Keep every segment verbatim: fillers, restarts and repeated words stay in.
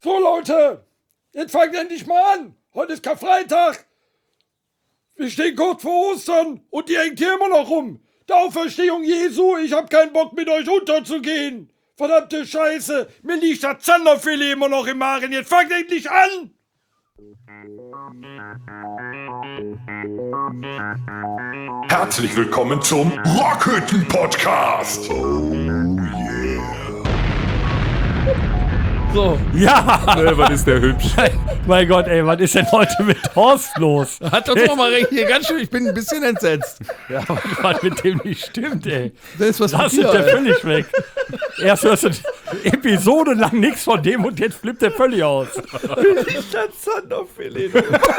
So Leute, jetzt fangt endlich mal an. Heute ist Karfreitag. Wir stehen kurz vor Ostern und ihr hängt hier immer noch rum. Der Auferstehung Jesu, ich hab keinen Bock mit euch unterzugehen. Verdammte Scheiße, mir liegt das Zanderfilet immer noch im Magen. Jetzt fangt endlich an. Herzlich willkommen zum Rockhütten-Podcast. Oh yeah. So. Ja! Ne, was ist der hübsch? Mein Gott, ey, was ist denn heute mit Horst los? Hat doch doch mal recht hier, ganz schön, ich bin ein bisschen entsetzt. Ja, was mit dem nicht stimmt, ey. Das ist was Das mit ist dir, der ey. völlig weg. Erst hörst du Episode lang nichts von dem und jetzt flippt der völlig aus. Das Zanderfilet.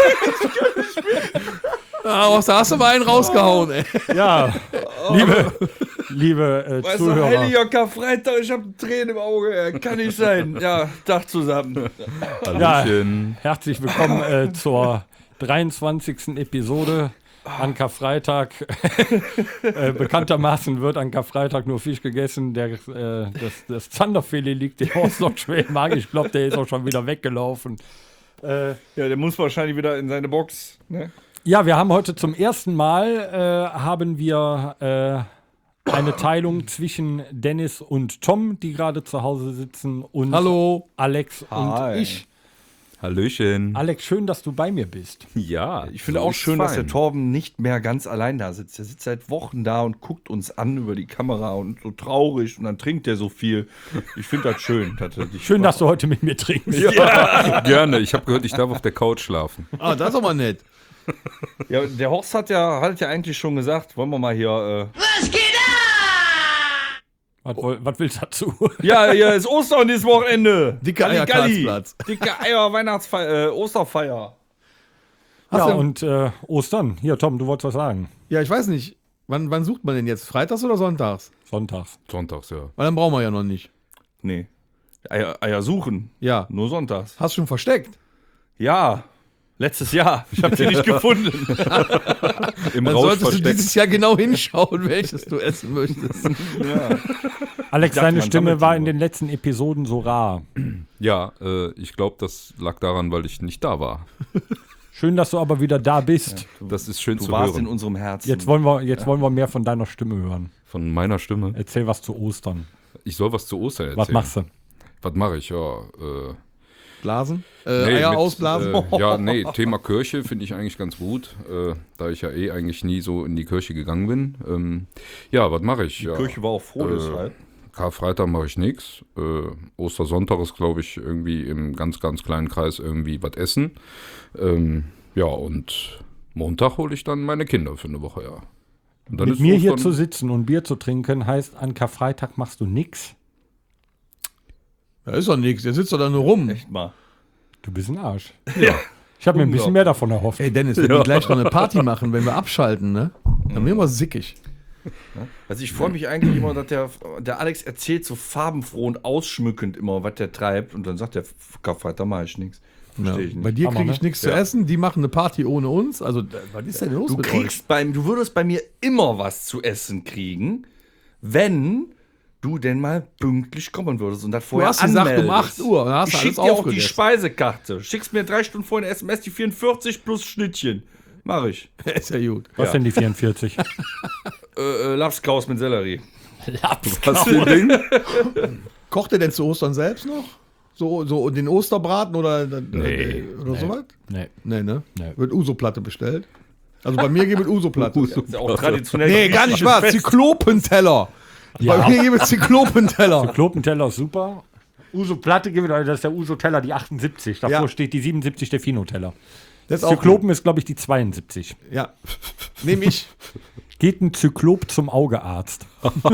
Ah, da hast du mal einen rausgehauen, ey. Ja, liebe, liebe äh, Weißt du, Zuhörer. heiliger Karfreitag, ich hab Tränen im Auge. Ey. Kann nicht sein. Ja, Tag zusammen. Ja, herzlich willkommen äh, zur dreiundzwanzigsten Episode an Karfreitag. äh, bekanntermaßen wird an Karfreitag nur Fisch gegessen. Der, äh, das, das Zanderfilet liegt dem Horst noch schwer im Magen. Ich glaube, der ist auch schon wieder weggelaufen. Äh, Ja, der muss wahrscheinlich wieder in seine Box. Ne? Ja, wir haben heute zum ersten Mal äh, haben wir äh, eine Teilung zwischen Dennis und Tom, die gerade zu Hause sitzen, und Hallo. Alex Hi. und ich. Hallöchen. Alex, schön, dass du bei mir bist. Ja. Ich finde auch schön, dass der Torben nicht mehr ganz allein da sitzt. Der sitzt seit Wochen da und guckt uns an über die Kamera und so traurig und dann trinkt er so viel. Ich finde das schön. Dass er dich Schön, dass du heute mit mir trinkst. Ja, gerne. Ich habe gehört, ich darf auf der Couch schlafen. Ah, das ist aber nett. Ja, der Horst hat ja, hat ja eigentlich schon gesagt, wollen wir mal hier. Äh Was, was willst du dazu? ja, hier ist Ostern dieses Wochenende. Dicke Galli, Galli. Eierkartsplatz. Dicke Eier, Weihnachtsfeier, äh, Osterfeier. Ja, du- und äh, Ostern. Hier, Tom, du wolltest was sagen. Ja, ich weiß nicht. Wann, wann sucht man denn jetzt? Freitags oder sonntags? Sonntags. Sonntags, ja. Weil dann brauchen wir ja noch nicht. Nee. Eier, Eier suchen. Ja. Nur sonntags. Hast du schon versteckt? Ja. Letztes Jahr. Ich habe sie nicht gefunden. Im Dann Rausch solltest du versteckt. dieses Jahr genau hinschauen, welches du essen möchtest. Alex, dachte, deine man Stimme sammelt war sie in nur. den letzten Episoden so rar. Ja, äh, ich glaube, das lag daran, weil ich nicht da war. Schön, dass du aber wieder da bist. Das ist schön Du zu warst in hören. unserem Herzen. Jetzt wollen wir, jetzt wollen wir mehr von deiner Stimme hören. Von meiner Stimme. Erzähl was zu Ostern. Ich soll was zu Ostern erzählen. Was machst du? Was mache ich? Ja, äh, Blasen? Äh, nee, Eier mit, ausblasen? Äh, ja, nee, Thema Kirche finde ich eigentlich ganz gut, äh, da ich ja eh eigentlich nie so in die Kirche gegangen bin. Ähm, ja, was mache ich? Die ja, Kirche war auch froh, äh, deshalb. Karfreitag mache ich nichts. Äh, Ostersonntag ist, glaube ich, irgendwie im ganz, ganz kleinen Kreis irgendwie was essen. Ähm, ja, und Montag hole ich dann meine Kinder für eine Woche, ja. Und dann Mit ist mir hier Ostern- zu sitzen und Bier zu trinken, heißt, an Karfreitag machst du nix. Da ist doch nichts, der sitzt doch da nur rum. Echt mal. Du bist ein Arsch. Ich habe mir ein bisschen mehr davon erhofft. Ey Dennis, wenn wir gleich noch eine Party machen, wenn wir abschalten, ne? Dann werden wir sickig. Also ich freue mich eigentlich immer, dass der, der Alex erzählt so farbenfroh und ausschmückend immer, was der treibt. Und dann sagt der, Karfreitag mache ich nichts. Ja. Verstehe ich nicht. Bei dir Hammer, kriege ich ne? nichts zu essen, die machen eine Party ohne uns. Also, da- was ist denn los Du mit kriegst beim, du würdest bei mir immer was zu essen kriegen, wenn du denn mal pünktlich kommen würdest und das Du vorher hast gesagt, um anmeldest. acht Uhr, dann hast Ich du schick alles dir auch die aufgegessen. Speisekarte. Schickst mir drei Stunden vorher eine S M S, die vierundvierzig plus Schnittchen. Mach ich. euch? Ist ja gut. Was Ja. denn die vierundvierzig? Äh, äh, Lapskaus mit Sellerie. Was für ein Ding? Kocht ihr denn zu Ostern selbst noch? So, so den Osterbraten oder, nee, oder sowas? Nee. Nee, ne? Nee. Wird Uso-Platte bestellt. Also bei mir gibt es Uso-Platte. Das ist ja auch traditionell. Nee, gar nicht wahr. Fest. Zyklopenteller. Ja. Bei mir gibt es Zyklopenteller. Klopenteller ist super. Uso Platte gibt es, das ist der Uso Teller, die achtundsiebzig. Davor Ja. steht die siebenundsiebzig, der Fino-Teller. Das ist auch Zyklopen ist, glaube ich, die zweiundsiebzig. Ja. Nehme ich. Geht ein Zyklop zum Augearzt.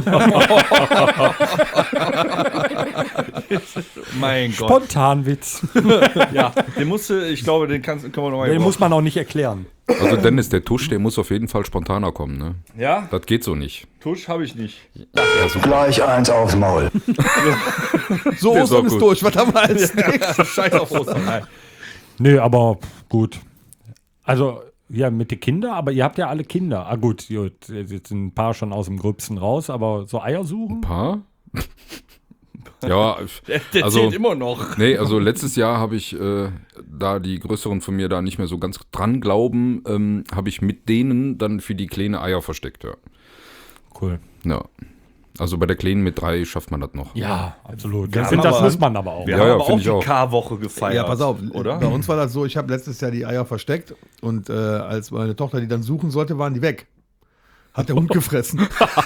Mein Gott. Spontanwitz. Ja, den musst du, ich glaube, den kannst, können wir noch mal Den muss man auch nicht erklären. Also Dennis, der Tusch, der muss auf jeden Fall spontaner kommen, ne? Ja, Das geht so nicht. Tusch habe ich nicht. Gleich eins aufs Maul. So, Der ist Ostern auch ist gut. durch. Was haben wir als nächstes? Scheiß auf Ostern. Nein. Nö, aber gut. Also, ja, mit den Kindern, aber ihr habt ja alle Kinder. Ah gut, gut, jetzt sind ein paar schon aus dem Gröbsten raus, aber so Eier suchen? Paar? Ja, Der, der also, zählt immer noch. Nee, also letztes Jahr habe ich, äh, da die Größeren von mir da nicht mehr so ganz dran glauben, ähm, habe ich mit denen dann für die Kleine Eier versteckt, ja. Cool. Ja. Also bei der Kleinen mit drei schafft man das noch. Ja, absolut. Wir Ich haben finde, das aber- muss man aber auch. Wir Ja, haben ja, aber auch find ich die auch. K-Woche gefeiert. Ja, pass auf, oder? bei uns war das so, ich habe letztes Jahr die Eier versteckt und äh, als meine Tochter die dann suchen sollte, waren die weg. Hat der Hund gefressen.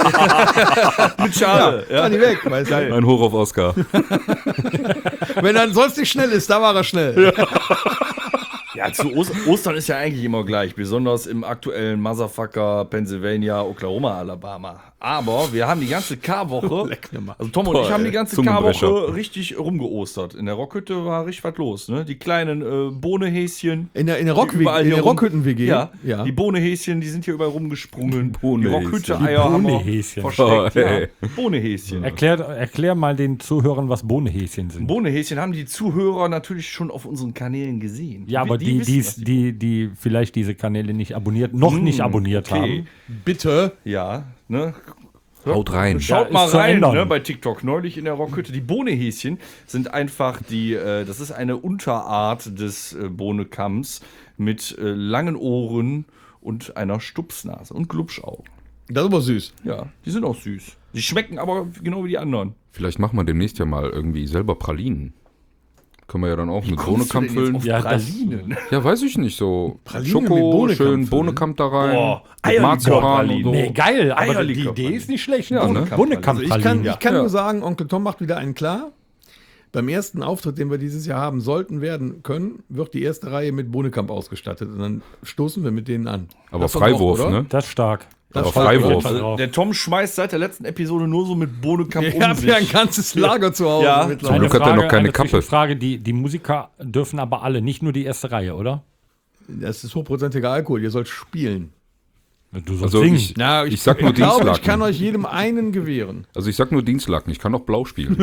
Mit Schale. Ja, waren die weg, weißt du? Ein Hoch auf Oscar. Wenn er sonst nicht schnell ist, da war er schnell. Ja, zu Ost Ostern ist ja eigentlich immer gleich, besonders im aktuellen Motherfucker Pennsylvania, Oklahoma, Alabama. Aber wir haben die ganze K-Woche, also Tom und Boah, ich haben ey, die ganze Zungenbrecher. K-Woche richtig rumgeostert. In der Rockhütte war richtig was los, ne? Die kleinen äh, Bohnehäschen. In der, in der, die Rock überall in hier der rum- Rockhütten-W G. Ja, ja. die Bohnehäschen, die sind hier überall rumgesprungen. Die Bohnehäschen. Rockhütte-Eier haben wir Bohnehäschen. versteckt. Oh, ey. ja. Bohnehäschen. Erklär, erklär mal den Zuhörern, was Bohnehäschen sind. Bohnehäschen haben die Zuhörer natürlich schon auf unseren Kanälen gesehen. Ja, aber die, die, wissen, was die, die vielleicht diese Kanäle nicht abonniert, noch nicht abonniert okay. haben. Bitte. Ja, ne? Haut rein. Schaut Ja, mal ist zu rein, ändern. ne, bei TikTok neulich in der Rockhütte. Die Bohnehäschen sind einfach die, äh, das ist eine Unterart des äh, Bohnekamms mit äh, langen Ohren und einer Stupsnase und Glubschaugen. Das ist aber süß. Ja, die sind auch süß. Die schmecken aber genau wie die anderen. Vielleicht machen wir demnächst ja mal irgendwie selber Pralinen. Können wir ja dann auch mit Kommst du Bohnenkamp denn jetzt füllen. auf Ja, das- Pralinen? Ja, weiß ich nicht, so Pralinen mit Schoko, Bohnenkamp schön füllen. Bohnenkamp da rein. Boah, mit Marzipan und Eierlikör-Pralinen. so. Nee, geil, aber die Eierlikör-Pralinen. Idee ist nicht schlecht. Ja, ne? Bohnenkamp- Also ich kann, Pralinen. ich kann Ja. nur sagen, Onkel Tom macht wieder einen klar. Beim ersten Auftritt, den wir dieses Jahr haben sollten, werden können, wird die erste Reihe mit Bohnekamp ausgestattet. Und dann stoßen wir mit denen an. Aber Das ist doch Freiwurf, auch, oder? ne? Das ist stark. Das Aber ist voll Freiwurf. gut. Also, der Tom schmeißt seit der letzten Episode nur so mit Bohnenkamp Ich um habe sich. ja ein ganzes Lager zu Hause Ja. mittlerweile. Glück hat er noch keine eine Kappe. Frage, die, die Musiker dürfen aber alle, nicht nur die erste Reihe, oder? Das ist hochprozentiger Alkohol, ihr sollt spielen. Du sollst Also singen. ich, Na, ich sag nur ich glaube, ich Dienstlaken. kann euch jedem einen gewähren. Also ich sag nur Dienstlaken, ich kann auch blau spielen.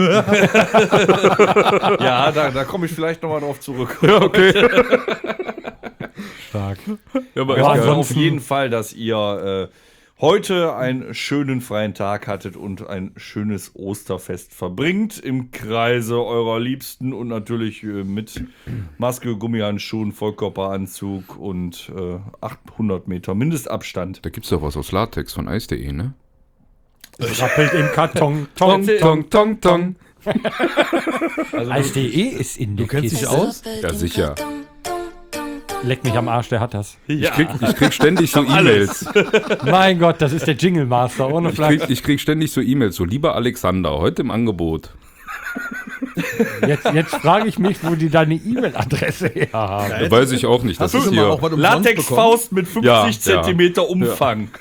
Ja, da, da komme ich vielleicht nochmal drauf zurück. ja, okay. Stark. Ja, aber Wir hoffen auf ansonsten- jeden Fall, dass ihr äh, heute einen schönen freien Tag hattet und ein schönes Osterfest verbringt im Kreise eurer Liebsten und natürlich äh, mit Maske, Gummihandschuhen, Vollkörperanzug und äh, achthundert Meter Mindestabstand. Da gibt's doch was aus Latex von eis punkt de, ne? Rappelt im Karton. Tong, Tong, tong, tong. Eis.de ist in der Du kennst dich Kiste. aus? Ja, sicher. Leck mich am Arsch, der hat das. Ich krieg, ich krieg ständig so E-Mails. Mein Gott, das ist der Jingle Master, ohne Ich Flachs. krieg, ich krieg ständig so E-Mails. So, lieber Alexander, heute im Angebot. Jetzt, jetzt frage ich mich, wo die deine E-Mail-Adresse her haben. Da weiß ich auch nicht. Das Hast du ist schon mal hier. auch was umsonst bekommen? Latexfaust mit fünfzig Ja, ja. Zentimeter Umfang.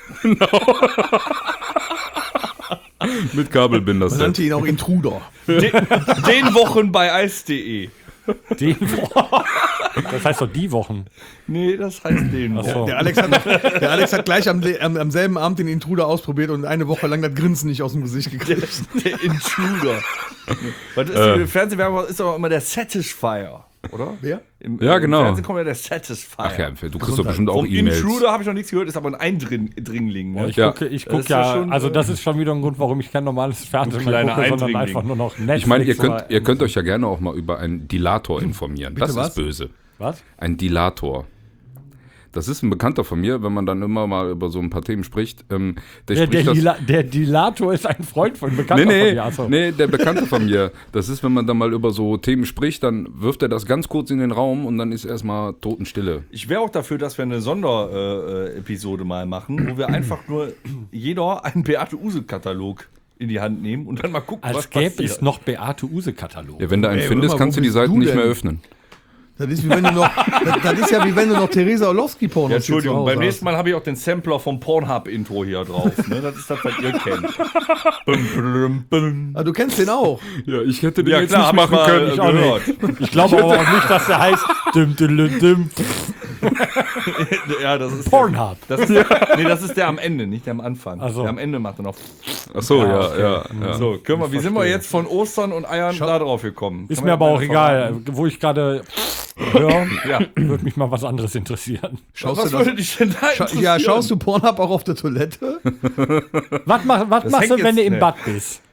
Mit Kabelbinder. Man nannte ihn auch Intruder. Den, den Wochen bei eis punkt de. Den, das heißt doch die Wochen. Nee, das heißt den Wochen. So. Der Alex hat, der Alex hat gleich am, am, am selben Abend den Intruder ausprobiert und eine Woche lang das Grinsen nicht aus dem Gesicht gekriegt. Der Intruder. Was ist Äh. die Fernsehwerbung ist aber immer der Satisfier, oder? Wer? Im, Ja, im genau. Fernsehen kommt ja der Satisfier. Ach ja, du kriegst doch bestimmt auch Vom E-Mails. Intruder habe ich noch nichts gehört, ist aber ein Eindringling. Ne? Ich Ja. gucke, ich Das guck ist ja ja, schon, also äh, das ist schon wieder ein Grund, warum ich kein normales Fernsehen mehr kleiner gucke, sondern Eindringling. einfach nur noch Netflix. Ich meine, ihr könnt, oder- ihr könnt euch ja gerne auch mal über einen Dilator informieren. Das was? ist böse. Was? Ein Dilator. Das ist ein Bekannter von mir, wenn man dann immer mal über so ein paar Themen spricht. Ähm, der, Der, der, spricht das. Dila der Dilator ist ein Freund von Bekannter Nee, von nee, mir. Also. nee, der Bekannte von mir. Das ist, wenn man dann mal über so Themen spricht, dann wirft er das ganz kurz in den Raum und dann ist erstmal Totenstille. Ich wäre auch dafür, dass wir eine Sonderepisode äh, Episode mal machen, wo wir einfach nur jeder einen Beate-Use-Katalog in die Hand nehmen und dann mal gucken, was Als gäbe passiert. es noch Beate-Use-Katalog. Ja, wenn du einen Ey, findest, hör mal, kannst wo du die bist Seiten du nicht denn? mehr öffnen. Das ist, wie wenn du noch, das, das ist ja wie wenn du noch Theresa Orlowski-Pornos Ja, hier zu Entschuldigung, Hause beim hast. nächsten Mal habe ich auch den Sampler vom Pornhub-Intro hier drauf. Ne? Das ist das, was ihr kennt. Bum, bum, bum. Ah, du kennst den auch. Ja, ich hätte den Ja, jetzt klar, nicht hab ich machen mal können. äh, Ich auch gehört. Ich glaube aber auch nicht, dass der heißt dim, dim, dim, dim, Ja, das ist Pornhub. Das ist der, nee, das ist der am Ende, nicht der am Anfang. Ach so. Der am Ende macht er noch. Ach so, ja, okay. ja, ja. So, können wir, wie sind wir jetzt von Ostern und Eiern da drauf gekommen? Ist Kann mir man aber ja auch gerne egal. verraten. Wo ich gerade höre, Ja. würde mich mal was anderes interessieren. Schaust Was du würde das? dich denn da Scha interessieren? ja, schaust du Pornhub auch auf der Toilette? Was, mach, was Das machst du, hängt wenn du jetzt- im nee. Bad bist?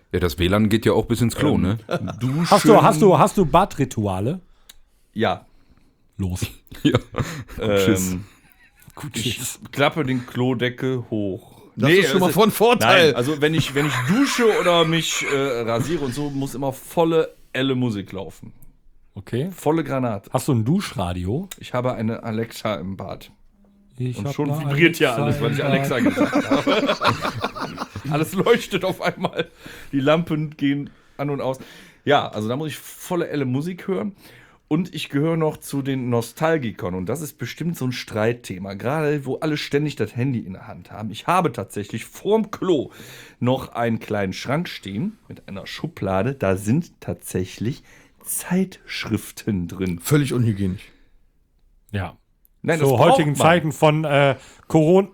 Ja, das W L A N geht ja auch bis ins Klo, Ähm, ne? Duschen. Hast du, hast du, hast du Badrituale? Ja. Los. Ja. Ähm, Gut, ich klappe den Klodeckel hoch. Das ist schon mal von Vorteil. Nein, also wenn ich, wenn ich dusche oder mich äh, rasiere und so, muss immer volle Elle Musik laufen. Okay. Volle Granate. Hast du ein Duschradio? Ich habe eine Alexa im Bad. Ich Und hab schon da vibriert ja Alexa alles, weil ich im Alexa Bad. gesagt habe. Alles leuchtet auf einmal. Die Lampen gehen an und aus. Ja, also da muss ich volle Elle Musik hören. Und ich gehöre noch zu den Nostalgikern. Und das ist bestimmt so ein Streitthema. Gerade wo alle ständig das Handy in der Hand haben. Ich habe tatsächlich vorm Klo noch einen kleinen Schrank stehen mit einer Schublade. Da sind tatsächlich Zeitschriften drin. Völlig unhygienisch. Ja. Nein, das Zu braucht heutigen man. Zeiten von äh, Corona.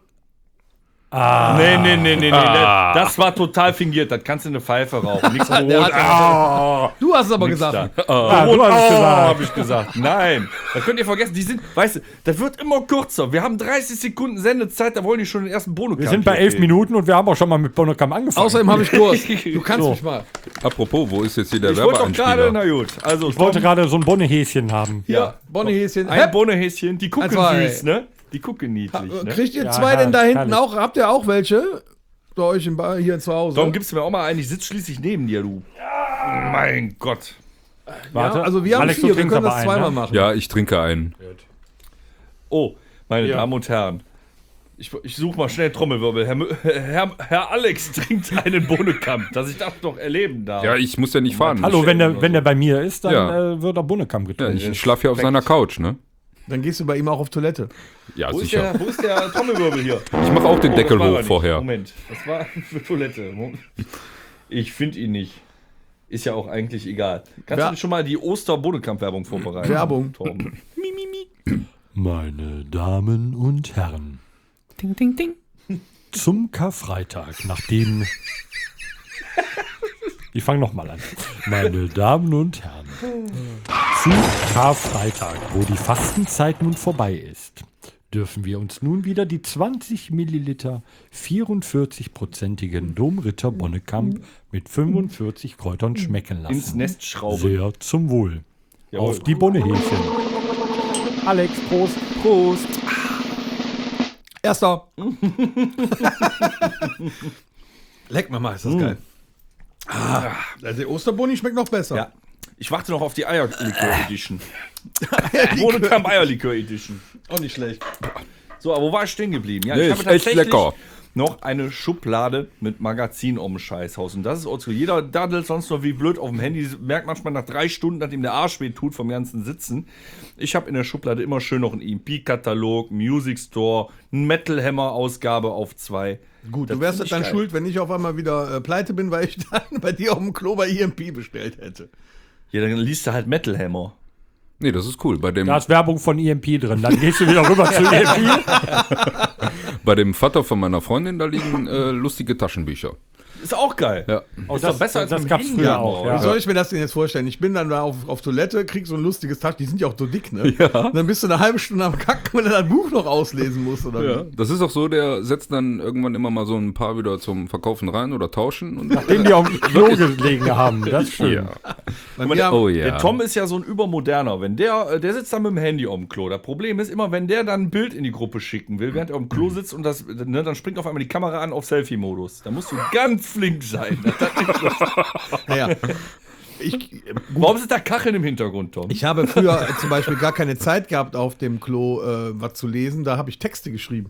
Ah. Nee, nee, nee, nee, nee. Das war total fingiert. Das kannst du in eine Pfeife rauchen. Nichts Corona. Ah, Du hast es aber nix gesagt. da. Ah, Corona, du hast es oh, gesagt. habe ich gesagt. Nein. Das könnt ihr vergessen. Die sind, weißt du, das wird immer kürzer. Wir haben dreißig Sekunden Sendezeit, da wollen die schon den ersten Bonus. Wir sind bei elf Minuten und wir haben auch schon mal mit Bonnekamp angefangen. Außerdem habe ich Durst. Du kannst So. mich mal. Apropos, wo ist jetzt hier der Ich wollte doch gerade, Werbeeinspieler? na gut. Also, ich wollte gerade so ein Bonnehäschen haben. ja, Bonnehäschen. ein Hepp. Bohnehäschen. Die gucken zwei. süß, ne? Die gucken niedlich, ne? Kriegt ihr Ja, zwei denn da herrlich, hinten herrlich. auch? Habt ihr auch welche? Bei euch im ba hier zu Hause? Darum gibst du mir auch mal einen. Ich sitze schließlich neben dir, du. Mein Gott. Warte. Ja, also wir haben Alex, du vier, wir trinkst können aber das einen, zweimal ne? machen. Ja, ich trinke einen. Oh, meine Ja. Damen und Herren. Ich, ich suche mal schnell Trommelwirbel. Herr, Mö- Herr, Herr Alex trinkt einen Bohnekamp, dass ich das noch erleben darf. Ja, ich muss ja nicht fahren. Hallo, wenn der, oder wenn so. der bei mir ist, dann Ja. äh, wird er Bonnekamp Ja, getrunken. ich schlafe ja auf seiner Couch, ne? Dann gehst du bei ihm auch auf Toilette. Ja, Wo ist, sicher. der, wo ist der Trommelwirbel hier? Ich mache auch den Oh, Deckel das war hoch er nicht. vorher. Moment, das war für Toilette. Moment. Ich finde ihn nicht. Ist ja auch eigentlich egal. Kannst Wer- du schon mal die Oster-Bodekamp-Werbung vorbereiten? Werbung. Torben? Meine Damen und Herren. Ding, ding, ding. Zum Karfreitag, nachdem. Ich fange nochmal an. Meine Damen und Herren. Zu Karfreitag, wo die Fastenzeit nun vorbei ist, dürfen wir uns nun wieder die zwanzig Milliliter vierundvierzig-prozentigen Domritter Bonnekamp mit fünfundvierzig Kräutern schmecken lassen. Ins Nest schrauben. Sehr zum Wohl. Jawohl. Auf die Bonnehäschen. Alex, Prost. Prost. Erster. Leck mir mal, ist das geil. Ah, also der Osterboni schmeckt noch besser. Ja. Ich warte noch auf die Eierlikör-Edition. Bodekamp Eierlikör-Edition. Auch nicht schlecht. So, aber wo war ich stehen geblieben? Ja, Nee, ich ist habe echt tatsächlich lecker. noch eine Schublade mit Magazin um Scheißhaus. Und das ist oldschool. Jeder daddelt sonst noch wie blöd auf dem Handy. Merkt manchmal nach drei Stunden, dass ihm der Arsch weh tut vom ganzen Sitzen. Ich habe in der Schublade immer schön noch einen E M P-Katalog, Music Store, einen Metal Hammer-Ausgabe auf zwei. Gut, Das du wärst find ich dann geil. schuld, wenn ich auf einmal wieder äh, pleite bin, weil ich dann bei dir auf dem Klo bei E M P bestellt hätte. Ja, dann liest du halt Metal Hammer. Nee, das ist cool. Bei dem, Da ist Werbung von E M P drin. Dann gehst du wieder rüber zu E M P. bei dem Vater von meiner Freundin, da liegen äh, lustige Taschenbücher. Ist auch geil. Ja. Oh, Ist doch besser als das mit dem gab's Handy früher am auch. Ohr. Ja. Wie soll ich mir das denn jetzt vorstellen? Ich bin dann da auf, auf Toilette, krieg so ein lustiges Tasch, die sind ja auch so dick, ne? Ja. Und dann bist du eine halbe Stunde am Kacken, wenn du das Buch noch auslesen musst, oder Ja, wie? das ist auch so, der setzt dann irgendwann immer mal so ein paar wieder zum Verkaufen rein oder tauschen. Und Nachdem die auf dem Klo gelegen haben. Das ist schön. ja. Bei Guck mir mal, haben- Oh ja. Der Tom ist ja so ein übermoderner. Wenn der, äh, der sitzt dann mit dem Handy auf dem Klo. Das Problem ist immer, wenn der dann ein Bild in die Gruppe schicken will, während er auf dem Klo sitzt und das, ne, dann springt auf einmal die Kamera an auf Selfie-Modus. Da musst du ganz flink sein. Naja. Ich, Warum sind da Kacheln im Hintergrund, Tom? ich habe früher äh, zum Beispiel gar keine Zeit gehabt, auf dem Klo äh, was zu lesen. Da habe ich Texte geschrieben.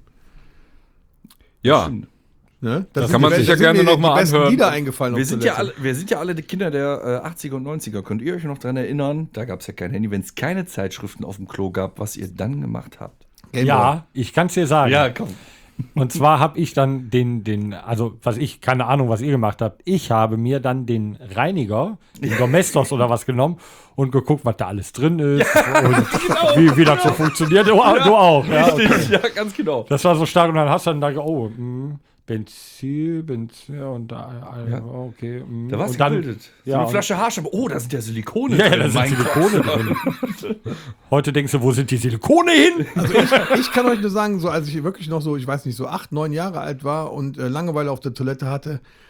Ja, Ne? Das sind kann man die- sich da ja sind gerne mir noch mal die besten anhören. Lieder eingefallen. wir auf sind, ja Toilette. alle, wir sind ja alle die Kinder der äh, achtziger und neunziger. Könnt ihr euch noch daran erinnern? Da gab es ja kein Handy. Wenn es keine Zeitschriften auf dem Klo gab, was ihr dann gemacht habt. Gameboy. Ja, ich kann es dir sagen. komm. Und zwar habe ich dann den, den, also was ich, keine Ahnung, was ihr gemacht habt, ich habe mir dann den Reiniger, den Domestos oder was genommen und geguckt, was da alles drin ist und wie, wie das so funktioniert. Du, du auch. Ja, okay. Richtig, ja, ganz genau. Das war so stark und dann hast du dann da, oh, mh, Benzin, Benzin und da, äh, okay. Mh. Da warst und du dann, gebildet. So ja, eine und- Flasche Haarschampo. Oh, da sind ja Silikone Ja, ja, drin. da sind Mein Silikone Gott. drin. Heute denkst du, wo sind die Silikone hin? Also ich, ich kann euch nur sagen, so als ich wirklich noch so, ich weiß nicht, so acht, neun Jahre alt war und äh, Langeweile auf der Toilette hatte,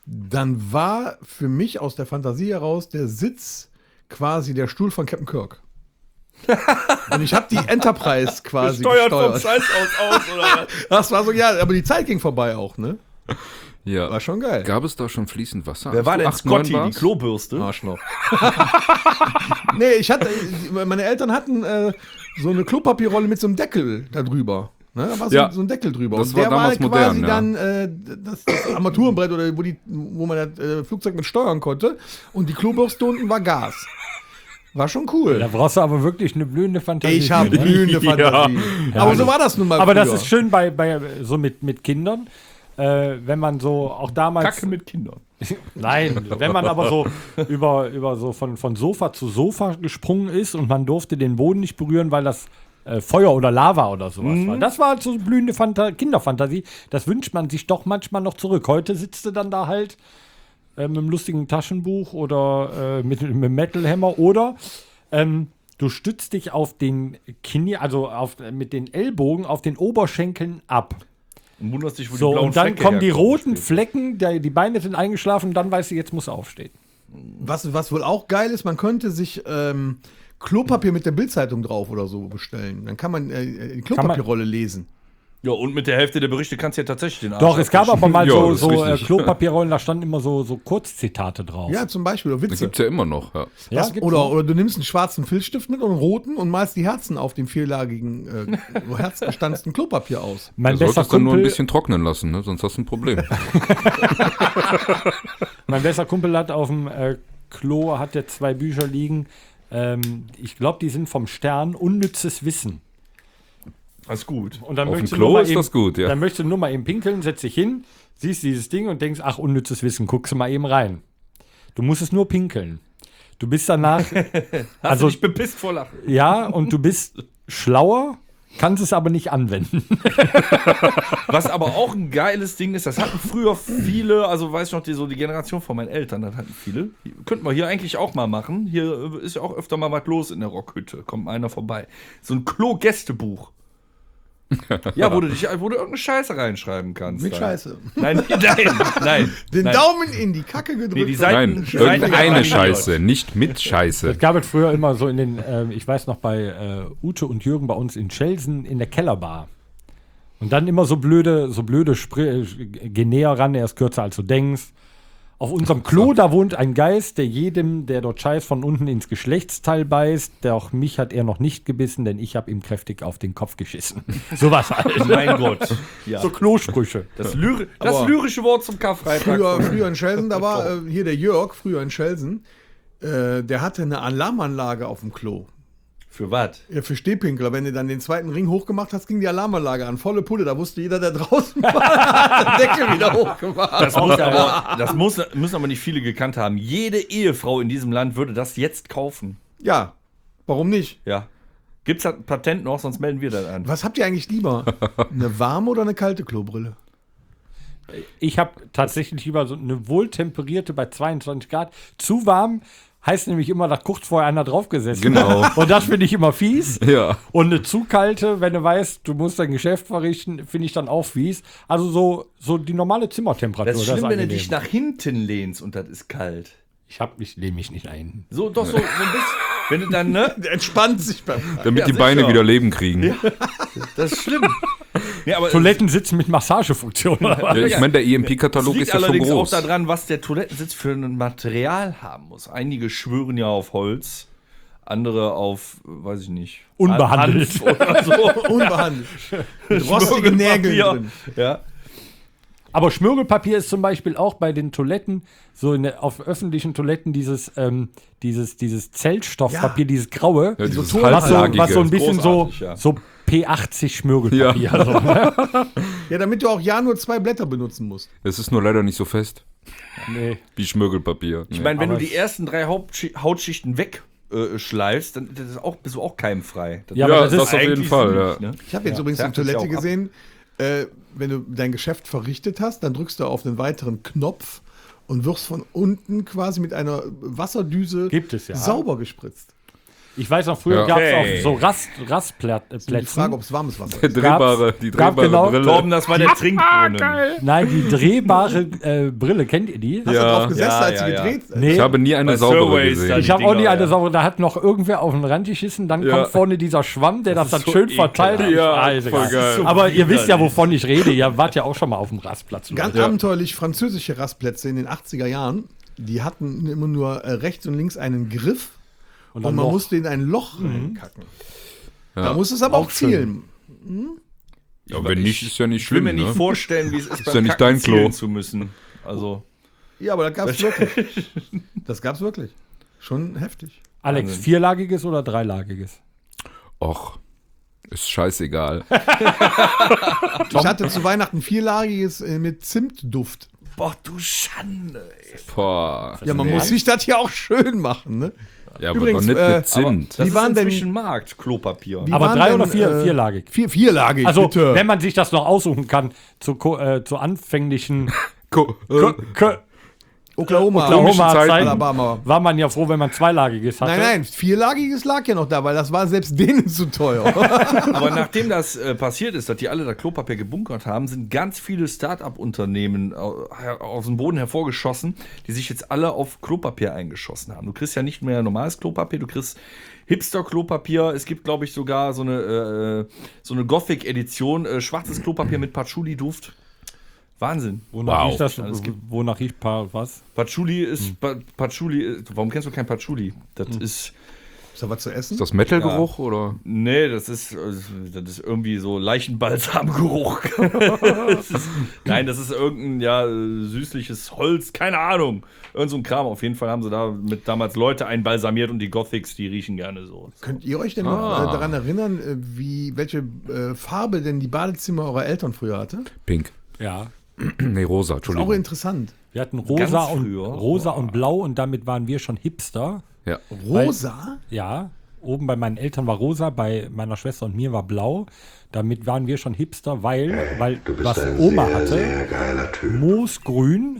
dann war für mich aus der Fantasie heraus der Sitz quasi der Stuhl von Captain Kirk. Und ich habe die Enterprise quasi Steuert vom gesteuert. Scheißhaus aus, oder was? Das war so, ja, aber die Zeit ging vorbei auch, ne? Ja. War schon geil. Gab es da schon fließend Wasser? Wer Als war du denn acht, neun Scotty, die warst? Klobürste? Arschloch. Nee, ich hatte, meine Eltern hatten äh, so eine Klopapierrolle mit so einem Deckel da drüber. Ne? Da war so, Ja. so ein Deckel drüber. Das Und war der damals war quasi modern, ja. dann äh, das, das Armaturenbrett, oder wo, die, wo man das äh, Flugzeug mit steuern konnte. Und die Klobürste unten war Gas. War schon cool. Da brauchst du aber wirklich eine blühende Fantasie. Ich habe für, ne? blühende Fantasie. Aber so war das nun mal Aber früher. das ist schön bei, bei so mit, mit Kindern, äh, wenn man so auch damals. Kacke mit Kindern. Nein, wenn man aber so über, über so von, von Sofa zu Sofa gesprungen ist und man durfte den Boden nicht berühren, weil das äh, Feuer oder Lava oder sowas war. Das war halt so blühende Fanta- Kinderfantasie. Das wünscht man sich doch manchmal noch zurück. Heute sitzt du dann da halt äh, mit einem lustigen Taschenbuch oder äh, mit, mit einem Metal Hammer oder ähm, du stützt dich auf den Knie, also auf, mit den Ellbogen auf den Oberschenkeln ab. Und wunderst dich, wo So, die blauen und dann Flecke kommen die herkommen roten später. Flecken, der, die Beine sind eingeschlafen und dann weißt du, jetzt muss er aufstehen. Was, was wohl auch geil ist, man könnte sich ähm, Klopapier mit der Bildzeitung drauf oder so bestellen. Dann kann man äh, die Klopapierrolle lesen. Ja, und mit der Hälfte der Berichte kannst du ja tatsächlich den Arsch Doch, es gab abwischen. aber mal Ja, so, das ist so äh, richtig. Klopapierrollen, da standen immer so, so Kurzzitate drauf. Ja, zum Beispiel. Oder Die Witze. gibt es ja immer noch. Ja. Ja, Was, gibt's oder, noch. oder du nimmst einen schwarzen Filzstift mit und einen roten und malst die Herzen auf dem vierlagigen, äh, so herzgestanzten Klopapier aus. Mein Du bester solltest dann nur ein Kumpel, bisschen trocknen lassen, ne? Sonst hast du ein Problem. mein bester Kumpel hat auf dem äh, Klo hat der zwei Bücher liegen. Ähm, ich glaube, die sind vom Stern, Unnützes Wissen. Das ist gut. Und dann Auf dem möchtest du Klo nur mal ist eben, das gut, ja. Dann möchtest du nur mal eben pinkeln, setzt dich hin, siehst dieses Ding und denkst, ach, unnützes Wissen, guckst du mal eben rein. Du musst es nur pinkeln. Du bist danach, Hast also du dich bepisst vor Lachen? ja, und du bist schlauer, kannst es aber nicht anwenden. Was aber auch ein geiles Ding ist, das hatten früher viele, also weiß ich noch, die, so die Generation von meinen Eltern, das hatten viele. Könnten wir hier eigentlich auch mal machen. Hier ist ja auch öfter mal was los in der Rockhütte. Kommt einer vorbei. So ein Klo-Gästebuch. Ja, wo du, dich, wo du irgendeine Scheiße reinschreiben kannst. Mit da. Scheiße. Nein, nein, nein. Den nein. Daumen in die Kacke gedrückt. Nee, die und- Seiten- Nein, die Seiten irgendeine waren Scheiße, nicht mit Scheiße. Es gab es früher immer so in den, äh, ich weiß noch bei äh, Ute und Jürgen bei uns in Schelsen in der Kellerbar. Und dann immer so blöde, so blöde Spr geh näher ran, er ist kürzer als du denkst. Auf unserem Klo, da wohnt ein Geist, der jedem, der dort Scheiß von unten ins Geschlechtsteil beißt. Doch mich hat er noch nicht gebissen, denn ich habe ihm kräftig auf den Kopf geschissen. Sowas halt. Mein Gott. Ja. So Klosprüche. Das, Lyri das Aber lyrische Wort zum Karfreitag. Früher, früher in Schelsen, da war äh, hier der Jörg, früher in Schelsen, äh, der hatte eine Alarmanlage auf dem Klo. Für was? Ja, für Stehpinkler. Wenn du dann den zweiten Ring hochgemacht hast, ging die Alarmanlage an. Volle Pulle. Da wusste jeder, der draußen war, hat den Deckel wieder hochgemacht. Das, muss aber, das muss, müssen aber nicht viele gekannt haben. Jede Ehefrau in diesem Land würde das jetzt kaufen. Ja, warum nicht? Ja. Gibt's das Patent noch, sonst melden wir das an. Was habt ihr eigentlich lieber? Eine warme oder eine kalte Klobrille? Ich habe tatsächlich lieber so eine wohltemperierte bei zweiundzwanzig Grad. Zu warm heißt nämlich immer, dass kurz vorher einer draufgesessen Genau. hat. Und das finde ich immer fies. Ja. Und eine zu kalte, wenn du weißt, du musst dein Geschäft verrichten, finde ich dann auch fies. Also so, so die normale Zimmertemperatur. Das ist schlimm, wenn du angenehm. dich nach hinten lehnst und das ist kalt. Ich hab mich, lehne mich nicht ein. So, doch so, so ein bisschen. Wenn du dann, ne? Der entspannt sich beim. Damit Ja, die Beine sicher. wieder Leben kriegen. Das ist schlimm. Nee, aber Toilettensitz mit Massagefunktion. Ja, ich meine, der E M es P-Katalog liegt ist ja schon allerdings groß. auch daran, was der Toilettensitz für ein Material haben muss. Einige schwören ja auf Holz, andere auf, weiß ich nicht, Unbehandelt. Hanf oder so. Unbehandelt. Mit rostigen Nägeln drin. Ja. Aber Schmirgelpapier ist zum Beispiel auch bei den Toiletten, so in der, auf öffentlichen Toiletten, dieses, ähm, dieses, dieses Zeltstoffpapier, Ja. dieses graue, Ja, dieses was, so, halblagige. was so ein bisschen so, Großartig, ja. so P achtzig Schmirgelpapier. Also, ne? Ja, damit du auch ja nur zwei Blätter benutzen musst. Es ist nur leider nicht so fest Nee. wie Schmirgelpapier. Ich meine, wenn Aber du die ersten drei Hauptschi Hautschichten wegschleifst, dann das ist auch, bist du auch keimfrei. Das Ja, Ja, aber das, das auf jeden eigentlich Fall. nicht, Ja. ne? Ich habe jetzt Ja, übrigens eine färbt es ja Toilette auch ab. gesehen, äh, wenn du dein Geschäft verrichtet hast, dann drückst du auf einen weiteren Knopf und wirst von unten quasi mit einer Wasserdüse Gibt es ja. sauber gespritzt. Ich weiß noch, früher Ja. gab es Okay. auch so Rast, Rastplätze. Die Frage, ob es warmes Wasser Der ist. drehbare, die gab drehbare genau- Brille. Torben, das war der Trinkbrunnen. Nein, die drehbare äh, Brille, kennt ihr die? Hast du drauf gesessen, ja, als ja, sie ja. gedreht? Nee. Ich habe nie eine Bei saubere Surveys gesehen. dann- Ich habe auch nie Dinger, eine ja. saubere, da hat noch irgendwer auf den Rand geschissen, dann Ja. kommt vorne dieser Schwamm, der das, Das dann ist so schön verteilt hat. Ja, Ah, ist voll egal. geil. so Aber ihr wisst ja, widerlich. wovon ich rede. Ihr wart ja auch schon mal auf dem Rastplatz. Ganz Leute. abenteuerlich französische Rastplätze in den achtziger Jahren. Die hatten immer nur äh, rechts und links einen Griff und, dann man Loch. musste in ein Loch reinkacken. Ja. Da muss es aber auch zielen. Ja, wenn nicht, ist ja nicht Ich will schlimm. mir nicht Ne? vorstellen, wie es ist, Ist ja nicht Kacken dein Klo. zielen zu müssen. Also, Ja, aber das gab's wirklich. Das gab's wirklich. Schon heftig. Alex, Wahnsinn. vierlagiges oder dreilagiges? Och, ist scheißegal. Ich hatte zu Weihnachten vierlagiges äh, mit Zimtduft. boah, du Schande. Ey. Boah. Ja, man muss sich das ja auch schön machen, ne? Ja, aber Übrigens, doch nicht äh, mit Zimt. Das Wie ist waren denn- inzwischen Markt, Klopapier. Wie Aber waren drei denn, oder vier, äh, vierlagig? Vier, vierlagig, Also, bitte. wenn man sich das noch aussuchen kann, zu, ko- äh, zu anfänglichen Ko- Kö- Kö- Oklahoma, Oklahoma-Zeiten Alabama. war man ja froh, wenn man zweilagiges hatte. Nein, nein, vierlagiges lag ja noch da, weil das war selbst denen zu teuer. Aber nachdem das äh, passiert ist, dass die alle das Klopapier gebunkert haben, sind ganz viele Start-up-Unternehmen au- aus dem Boden hervorgeschossen, die sich jetzt alle auf Klopapier eingeschossen haben. Du kriegst ja nicht mehr normales Klopapier, du kriegst Hipster-Klopapier. Es gibt, glaube ich, sogar so eine, äh, so eine Gothic-Edition, äh, schwarzes Klopapier mit Patchouli-Duft. Wahnsinn. Wonach Wow. riecht das? Also es gibt- Wonach riecht paar was? Patchouli ist, Hm. pa Patchouli ist, warum kennst du kein Patchouli? Das ist, Ist da was zu essen? Ist das Metal-Geruch oder? nee, das ist, äh, das ist irgendwie so Leichenbalsamgeruch. Das ist, nein, das ist irgendein, ja, äh, süßliches Holz, keine Ahnung. Irgend so ein Kram. Auf jeden Fall haben sie da mit damals Leute einbalsamiert und die Gothics, die riechen gerne so. Könnt ihr euch denn noch Ah. äh, daran erinnern, äh, wie, welche äh, Farbe denn die Badezimmer eurer Eltern früher hatte? Pink. Ja. Nee, rosa, Auch Entschuldigung. interessant. Wir hatten rosa Ganz und früher? rosa und blau und damit waren wir schon Hipster. Ja. Rosa? Ja. Oben bei meinen Eltern war rosa, bei meiner Schwester und mir war blau. Damit waren wir schon Hipster, weil, weil was Oma hatte, Moosgrün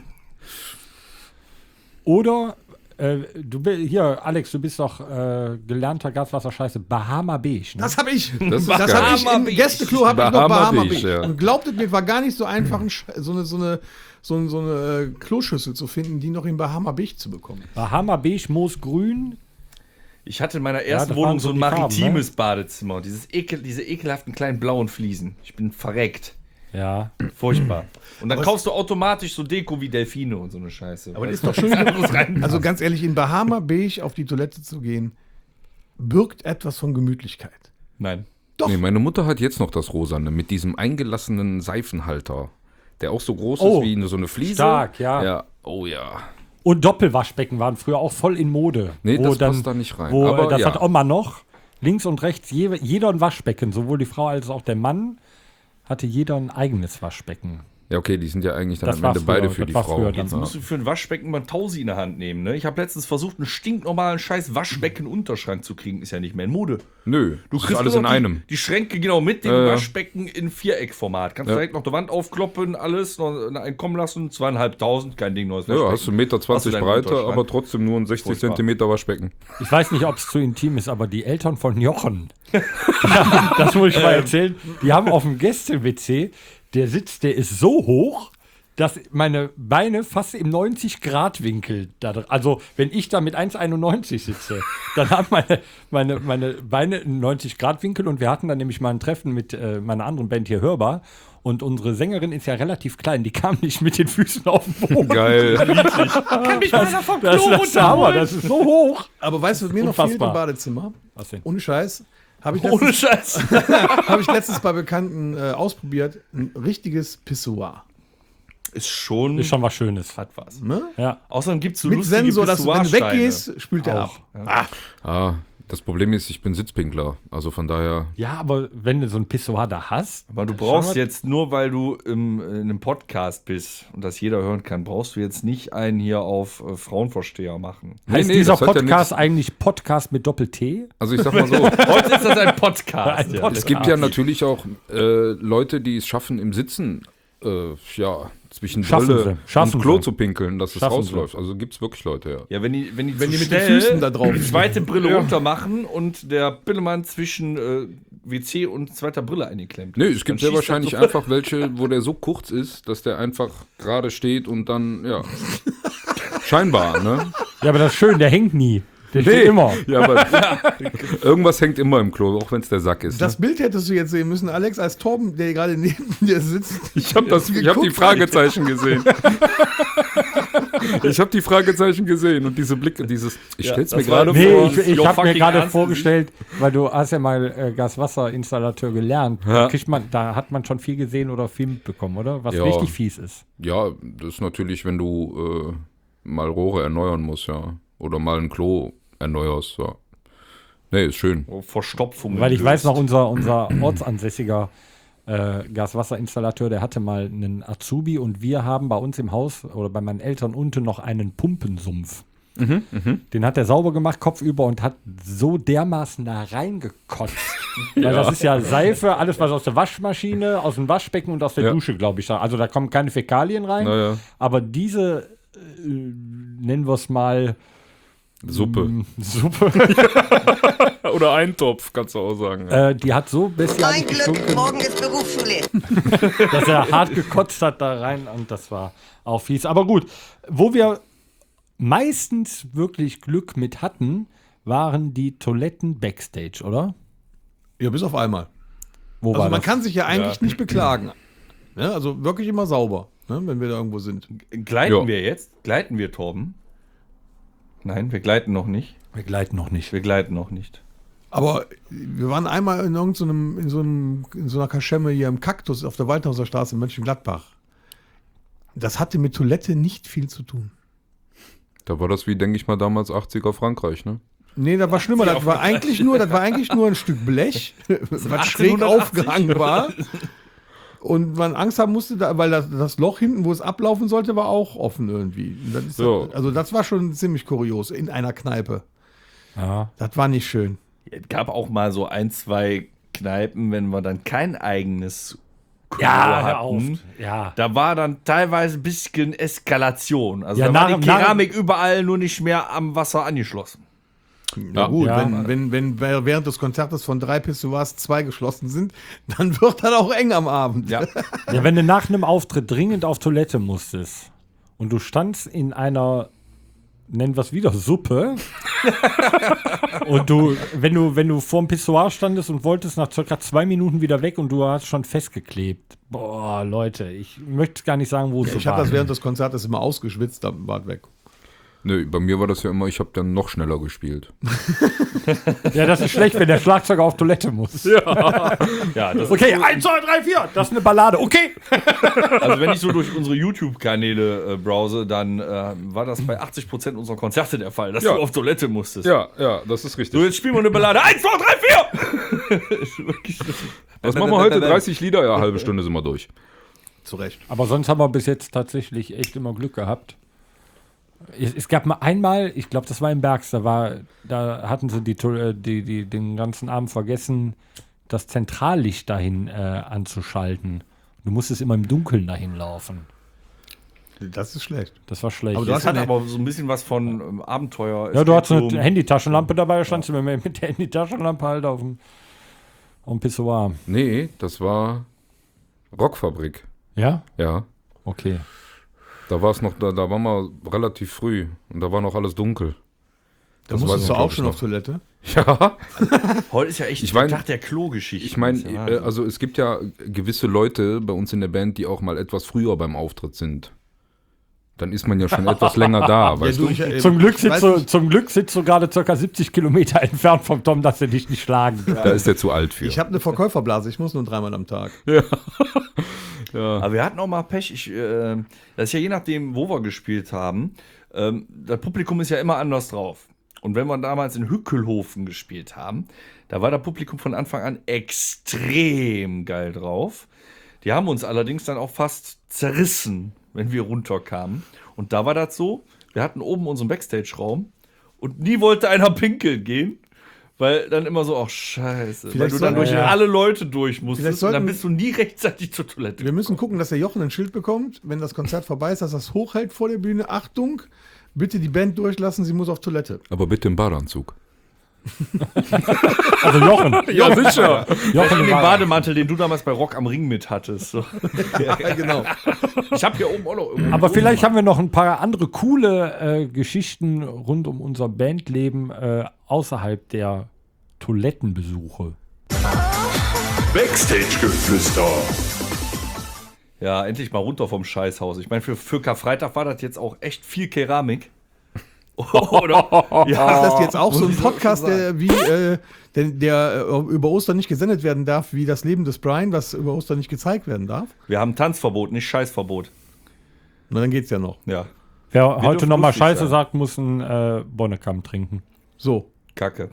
oder äh, du bi- hier, Alex, du bist doch äh, gelernter Gaswasserscheiße, Bahama Beige. Ne? Das habe ich. Das ist Das geil. habe ich Bahama im Beige. Gästeklo habe ich noch Bahama Bahama Beige, Beige. ja. Und glaubtet mir, war gar nicht so einfach, ein Sch- so eine, so eine, so eine, so eine äh, Kloschüssel zu finden, die noch in Bahama Beige zu bekommen. Bahama Beige, Moosgrün. Ich hatte in meiner ersten das Wohnung waren so so ein die Farben, maritimes Badezimmer. Dieses ekel, diese ekelhaften kleinen blauen Fliesen. Ich bin verreckt. Ja. Furchtbar. Und dann kaufst du automatisch so Deko wie Delfine und so eine Scheiße. Aber das ist doch schön. Also ganz ehrlich, in Bahama Beige auf die Toilette zu gehen, birgt etwas von Gemütlichkeit. Nein. Doch. Nee, meine Mutter hat jetzt noch das Rosane mit diesem eingelassenen Seifenhalter, der auch so groß Oh, ist wie so eine Fliese. stark, ja. Ja. Oh ja. Und Doppelwaschbecken waren früher auch voll in Mode. Nee, das passt da nicht rein. Wo, Aber äh, das ja. hat Oma noch. Links und rechts je, jeder ein Waschbecken. Sowohl die Frau als auch der Mann hatte jeder ein eigenes Waschbecken. Ja, okay, die sind ja eigentlich dann Das am war Ende früher, beide für das die war Frau. früher dann Jetzt musst du für ein Waschbecken mal ein Tausi in der Hand nehmen. Ne? Ich habe letztens versucht, einen stinknormalen scheiß Waschbecken-Unterschrank zu kriegen. Ist ja nicht mehr in Mode. Nö, Du das ist alles in nur noch einem. Die, die Schränke genau mit dem Ja, ja. Waschbecken in Viereckformat. Kannst Ja. direkt noch die Wand aufkloppen, alles noch einkommen lassen. Zweieinhalbtausend, kein Ding, neues Ja, hast du eins Meter zwanzig Hast du deinen Breite, Unterschrank? aber trotzdem nur ein sechzig Furchtbar. Zentimeter Waschbecken. Ich weiß nicht, ob es zu intim ist, aber die Eltern von Jochen, ja, das muss ich mal erzählen, die haben auf dem Gäste-W C, der Sitz, der ist so hoch, dass meine Beine fast im neunzig-Grad-Winkel da drin. Also, wenn ich da mit eins Komma einundneunzig sitze, dann haben meine, meine, meine Beine einen neunzig-Grad-Winkel und wir hatten dann nämlich mal ein Treffen mit äh, meiner anderen Band hier, Hörbar. Und unsere Sängerin ist ja relativ klein, die kam nicht mit den Füßen auf den Boden. Geil. Kann mich mal vom Das, das ist der Hammer, das ist so hoch. Aber weißt du, was mir noch fehlt im Unfassbar. Badezimmer? Was denn? Ohne Scheiß. Habe ich, Ohne letztens- Scheiß. hab ich letztens bei Bekannten äh, ausprobiert. Ein richtiges Pissoir. Ist schon, Ist schon was Schönes. hat was. Ne? Ja. Außerdem gibt es so Mit lustige Sensor, dass du, wenn du Pissoir-Steine. weggehst, spült er ab. Ah, das Problem ist, ich bin Sitzpinkler. Also von daher. Ja, aber wenn du so ein Pissoir da hast. Aber du das brauchst schon jetzt, nur weil du im, in einem Podcast bist und das jeder hören kann, brauchst du jetzt nicht einen hier auf äh, Frauenversteher machen. was- Heißt Nee, nee, dieser das hat ja Podcast nichts- eigentlich Podcast mit Doppel-T? Also ich sag mal so, Heute ist das ein Podcast. Ein ja. Podcast. es gibt ja natürlich auch äh, Leute, die es schaffen, im Sitzen äh, ja, zwischen Schaffen Brille sie, schaffen und Klo sie. zu pinkeln, dass es Schaffen rausläuft. Also gibt es wirklich Leute, ja. Ja, wenn die, wenn die, Wenn zu die mit den schnell Füßen da drauf die sind. zweite Brille runter machen und der Pillemann zwischen äh, W C und zweiter Brille eingeklemmt. Nee, ist, es gibt dann sehr schießt er wahrscheinlich so- einfach welche, wo der so kurz ist, dass der einfach gerade steht und dann, ja. Scheinbar, ne? Ja, aber das ist schön, der hängt nie. Der steht immer. Ja, aber irgendwas hängt immer im Klo, auch wenn es der Sack ist. Das Ne? Bild hättest du jetzt sehen müssen, Alex, als Torben, der gerade neben dir sitzt. Ich habe hab die geguckt. Fragezeichen gesehen. Ich habe die Fragezeichen gesehen und diese Blicke, dieses. Ich Ja, stell's mir das war- gerade Nee, vor. ich, ich Your habe mir fucking gerade ernst vorgestellt, weil du hast ja mal äh, Gaswasserinstallateur gelernt. Ja. Da, kriegt man, da hat man schon viel gesehen oder viel mitbekommen, oder? Was Ja. richtig fies ist. Ja, das ist natürlich, wenn du äh, mal Rohre erneuern musst, ja. Oder mal ein Klo erneuerst, ja. Nee, ist schön. Oh, Verstopfung. Weil ich weiß noch, unser, unser ortsansässiger äh, Gaswasserinstallateur, der hatte mal einen Azubi und wir haben bei uns im Haus oder bei meinen Eltern unten noch einen Pumpensumpf. Den hat er sauber gemacht, kopfüber und hat so dermaßen da reingekotzt. Weil das ist ja Seife, alles was aus der Waschmaschine, aus dem Waschbecken und aus der Ja. Dusche, glaube ich. Also da kommen keine Fäkalien rein. Naja. Aber diese, äh, nennen wir es mal, Suppe. Suppe, Oder Eintopf, kannst du auch sagen. Ja. äh, die hat so bestialisch Mein Glück, gestunken, morgen ist Berufsschule. dass er hart gekotzt hat da rein und das war auch fies. Aber gut, wo wir meistens wirklich Glück mit hatten, waren die Toiletten Backstage, oder? Ja, bis auf einmal. Wo Also war man das? kann sich ja eigentlich nicht beklagen. Ne? Also wirklich immer sauber, ne? Wenn wir da irgendwo sind. Gleiten Ja. wir jetzt? Gleiten wir, Torben? Nein, wir gleiten noch nicht. Wir gleiten noch nicht. Wir gleiten noch nicht. Aber wir waren einmal in irgendeinem, in so einem, in so einer Kaschemme hier im Kaktus auf der Waldhauser Straße in Mönchengladbach. Das hatte mit Toilette nicht viel zu tun. Da war das wie, denke ich mal, damals achtziger Frankreich, ne? Nee, das war schlimmer. Das war eigentlich nur, das war eigentlich nur ein Stück Blech, was schräg achtzehnhundertachtzig? aufgehangen war. Und man Angst haben musste, da, weil das, das Loch hinten, wo es ablaufen sollte, war auch offen irgendwie. Und Das ist, Ja. Also das war schon ziemlich kurios in einer Kneipe. Ja. Das war nicht schön. Es gab auch mal so ein, zwei Kneipen, wenn wir dann kein eigenes Klo Ja, hör auf. hatten. Ja. Da war dann teilweise ein bisschen Eskalation. Also Ja, da war nach- die Keramik überall nur nicht mehr am Wasser angeschlossen. Na Ja. gut, Ja. wenn, wenn, wenn während des Konzertes von drei Pissoirs zwei geschlossen sind, dann wird das auch eng am Abend. Ja. Ja, wenn du nach einem Auftritt dringend auf Toilette musstest und du standst in einer, nennen wir es wieder, Suppe und du, wenn du, wenn du vorm Pissoir standest und wolltest nach circa zwei Minuten wieder weg und du hast schon festgeklebt. Boah, Leute, ich möchte gar nicht sagen, wo es so Ich habe war. das während des Konzertes immer ausgeschwitzt, dann war es weg. Nö, bei mir war das ja immer, ich habe dann noch schneller gespielt. Ja, das ist schlecht, wenn der Schlagzeuger auf Toilette muss. Ja, das Okay, eins, zwei, drei, vier, das ist eine Ballade, okay. Also wenn ich so durch unsere YouTube-Kanäle äh, browse, dann äh, war das bei achtzig Prozent unserer Konzerte der Fall, dass Ja. du auf Toilette musstest. Ja, ja, das ist richtig. So, jetzt spielen wir eine Ballade. Eins, zwei, drei, vier! Ist wirklich- Was machen wir heute? dreißig Lieder? Ja, halbe Stunde sind wir durch. Zu Recht. Aber sonst haben wir bis jetzt tatsächlich echt immer Glück gehabt. Es, es gab mal einmal, ich glaube, das war in Bergs, da, war, da hatten sie die, To- äh, die, die, den ganzen Abend vergessen, das Zentrallicht dahin äh, anzuschalten. Du musstest immer im Dunkeln dahin laufen. Das ist schlecht. Das war schlecht. Aber du Das hast hat ja aber so ein bisschen was von ähm, Abenteuer. ja, du hattest Escape eine Room. Handytaschenlampe dabei, da standst du mit, mit der Handytaschenlampe halt auf dem, auf dem Pissoir. Nee, das war Rockfabrik. Ja? Ja. Okay. Da war es noch, da, da waren wir relativ früh und da war noch alles dunkel. Da Das weiß musstest ich du glaub auch ich schon noch. auf Toilette. Ja, Heute ist ja echt Ich mein- der Tag der Klogeschichte. ich meine, äh, also es gibt ja gewisse Leute bei uns in der Band, die auch mal etwas früher beim Auftritt sind. Dann ist man ja schon etwas länger da, weißt du? ich, äh, Zum Glück, ich sitzt weiß du, nicht, zum Glück sitzt du gerade circa siebzig Kilometer entfernt vom Tom, dass er dich nicht schlagen kann. Da ist der zu alt für. ich habe eine Verkäuferblase, ich muss nur dreimal am Tag. Aber wir hatten auch mal Pech. Ich, äh, das ist ja je nachdem, wo wir gespielt haben. Ähm, das Publikum ist ja immer anders drauf. Und wenn wir damals in Hückelhofen gespielt haben, da war das Publikum von Anfang an extrem geil drauf. Die haben uns allerdings dann auch fast zerrissen, wenn wir runterkamen. Und da war das so, wir hatten oben unseren Backstage-Raum und nie wollte einer pinkeln gehen, Weil dann immer so, ach scheiße. Vielleicht weil du dann soll- durch ja. alle Leute durch musstest Vielleicht und dann sollten- bist du nie rechtzeitig zur Toilette. Wir müssen gucken, dass der Jochen ein Schild bekommt, wenn das Konzert vorbei ist, dass das hochhält vor der Bühne. Achtung, bitte die Band durchlassen, sie muss auf Toilette. Aber bitte im Badeanzug. Also Jochen. Ja, sicher. Jochen Den war- Bademantel, den du damals bei Rock am Ring mit hattest. So. Ja, genau. Ich habe hier oben auch noch irgendwo. Aber vielleicht haben wir noch ein paar andere coole äh, Geschichten rund um unser Bandleben äh, außerhalb der Toilettenbesuche. Backstage-Geflüster. Ja, endlich mal runter vom Scheißhaus. Ich meine, für, für Karfreitag war das jetzt auch echt viel Keramik. Oder? Ja, Ist das jetzt auch so ein Podcast, der wie äh, der, der äh, über Ostern nicht gesendet werden darf, wie das Leben des Brian, was über Ostern nicht gezeigt werden darf? wir haben Tanzverbot, nicht Scheißverbot. Na, dann geht's ja noch. Ja, Wer heute dürfen nochmal lustig Scheiße sein. sagt, muss einen äh, Bonnekamp trinken. So. Kacke.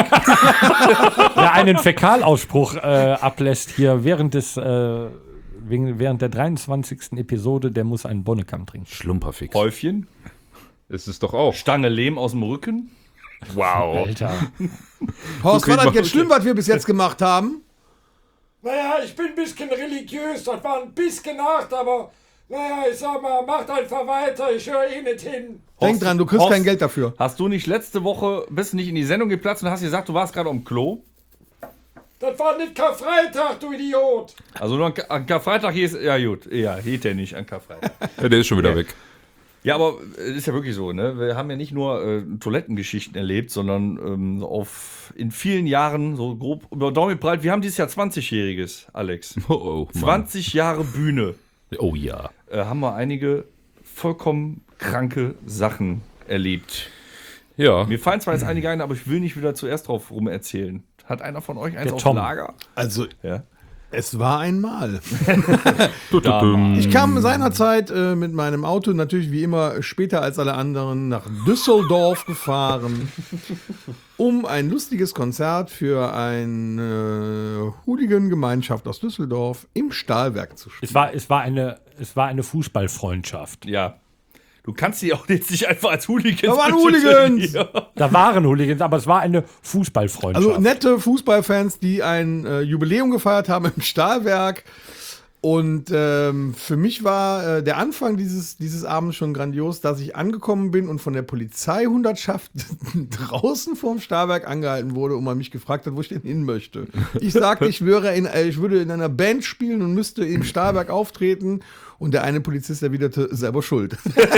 Wer einen Fäkalausspruch äh, ablässt hier während des äh, wegen, während der dreiundzwanzigsten Episode, der muss einen Bonnekamp trinken. Schlumperfix. Häufchen, Ist es doch auch. Stange Lehm aus dem Rücken. Wow. Alter. Horst, kriegt war das man- jetzt schlimm, was wir bis jetzt gemacht haben? Naja, ich bin ein bisschen religiös, das war ein bisschen hart, aber naja, ich sag mal, macht einfach weiter, ich höre eh nicht hin. Denk dran, du kriegst Horst, kein Geld dafür. Hast du nicht letzte Woche, bist nicht in die Sendung geplatzt und hast gesagt, du warst gerade am Klo? Das war nicht Karfreitag, du Idiot. Also nur an, Ka- an Karfreitag hieß, ja gut, ja, hielt der nicht an Karfreitag. Ja, der ist schon wieder weg. Ja, aber es ist ja wirklich so, ne? Wir haben ja nicht nur äh, Toilettengeschichten erlebt, sondern ähm, so auf in vielen Jahren, so grob über Daumen breit, wir haben dieses Jahr zwanzigjähriges, Alex. Oh, oh, Mann. zwanzig Jahre Bühne. Oh ja. Äh, haben wir einige vollkommen kranke Sachen erlebt. Ja. Mir fallen zwar jetzt einige ein, aber ich will nicht wieder zuerst drauf rum erzählen. Hat einer von euch eins Der auf Tom. Lager? Also, Ja. es war einmal. Tututum. Ich kam seinerzeit äh, mit meinem Auto natürlich wie immer später als alle anderen nach Düsseldorf gefahren, um ein lustiges Konzert für eine Hooligan-Gemeinschaft aus Düsseldorf im Stahlwerk zu spielen. Es war, es war eine, es war eine Fußballfreundschaft. Ja. Du kannst sie auch jetzt nicht einfach als Hooligans Da waren betiteln. Hooligans! Ja. Da waren Hooligans, aber es war eine Fußballfreundschaft. Also nette Fußballfans, die ein äh, Jubiläum gefeiert haben im Stahlwerk. Und ähm, für mich war äh, der Anfang dieses, dieses Abends schon grandios, dass ich angekommen bin und von der Polizeihundertschaft draußen vorm Stahlwerk angehalten wurde und man mich gefragt hat, wo ich denn hin möchte. Ich sagte, ich, wäre in, äh, ich würde in einer Band spielen und müsste im Stahlwerk auftreten. Und der eine Polizist erwiderte, selber schuld.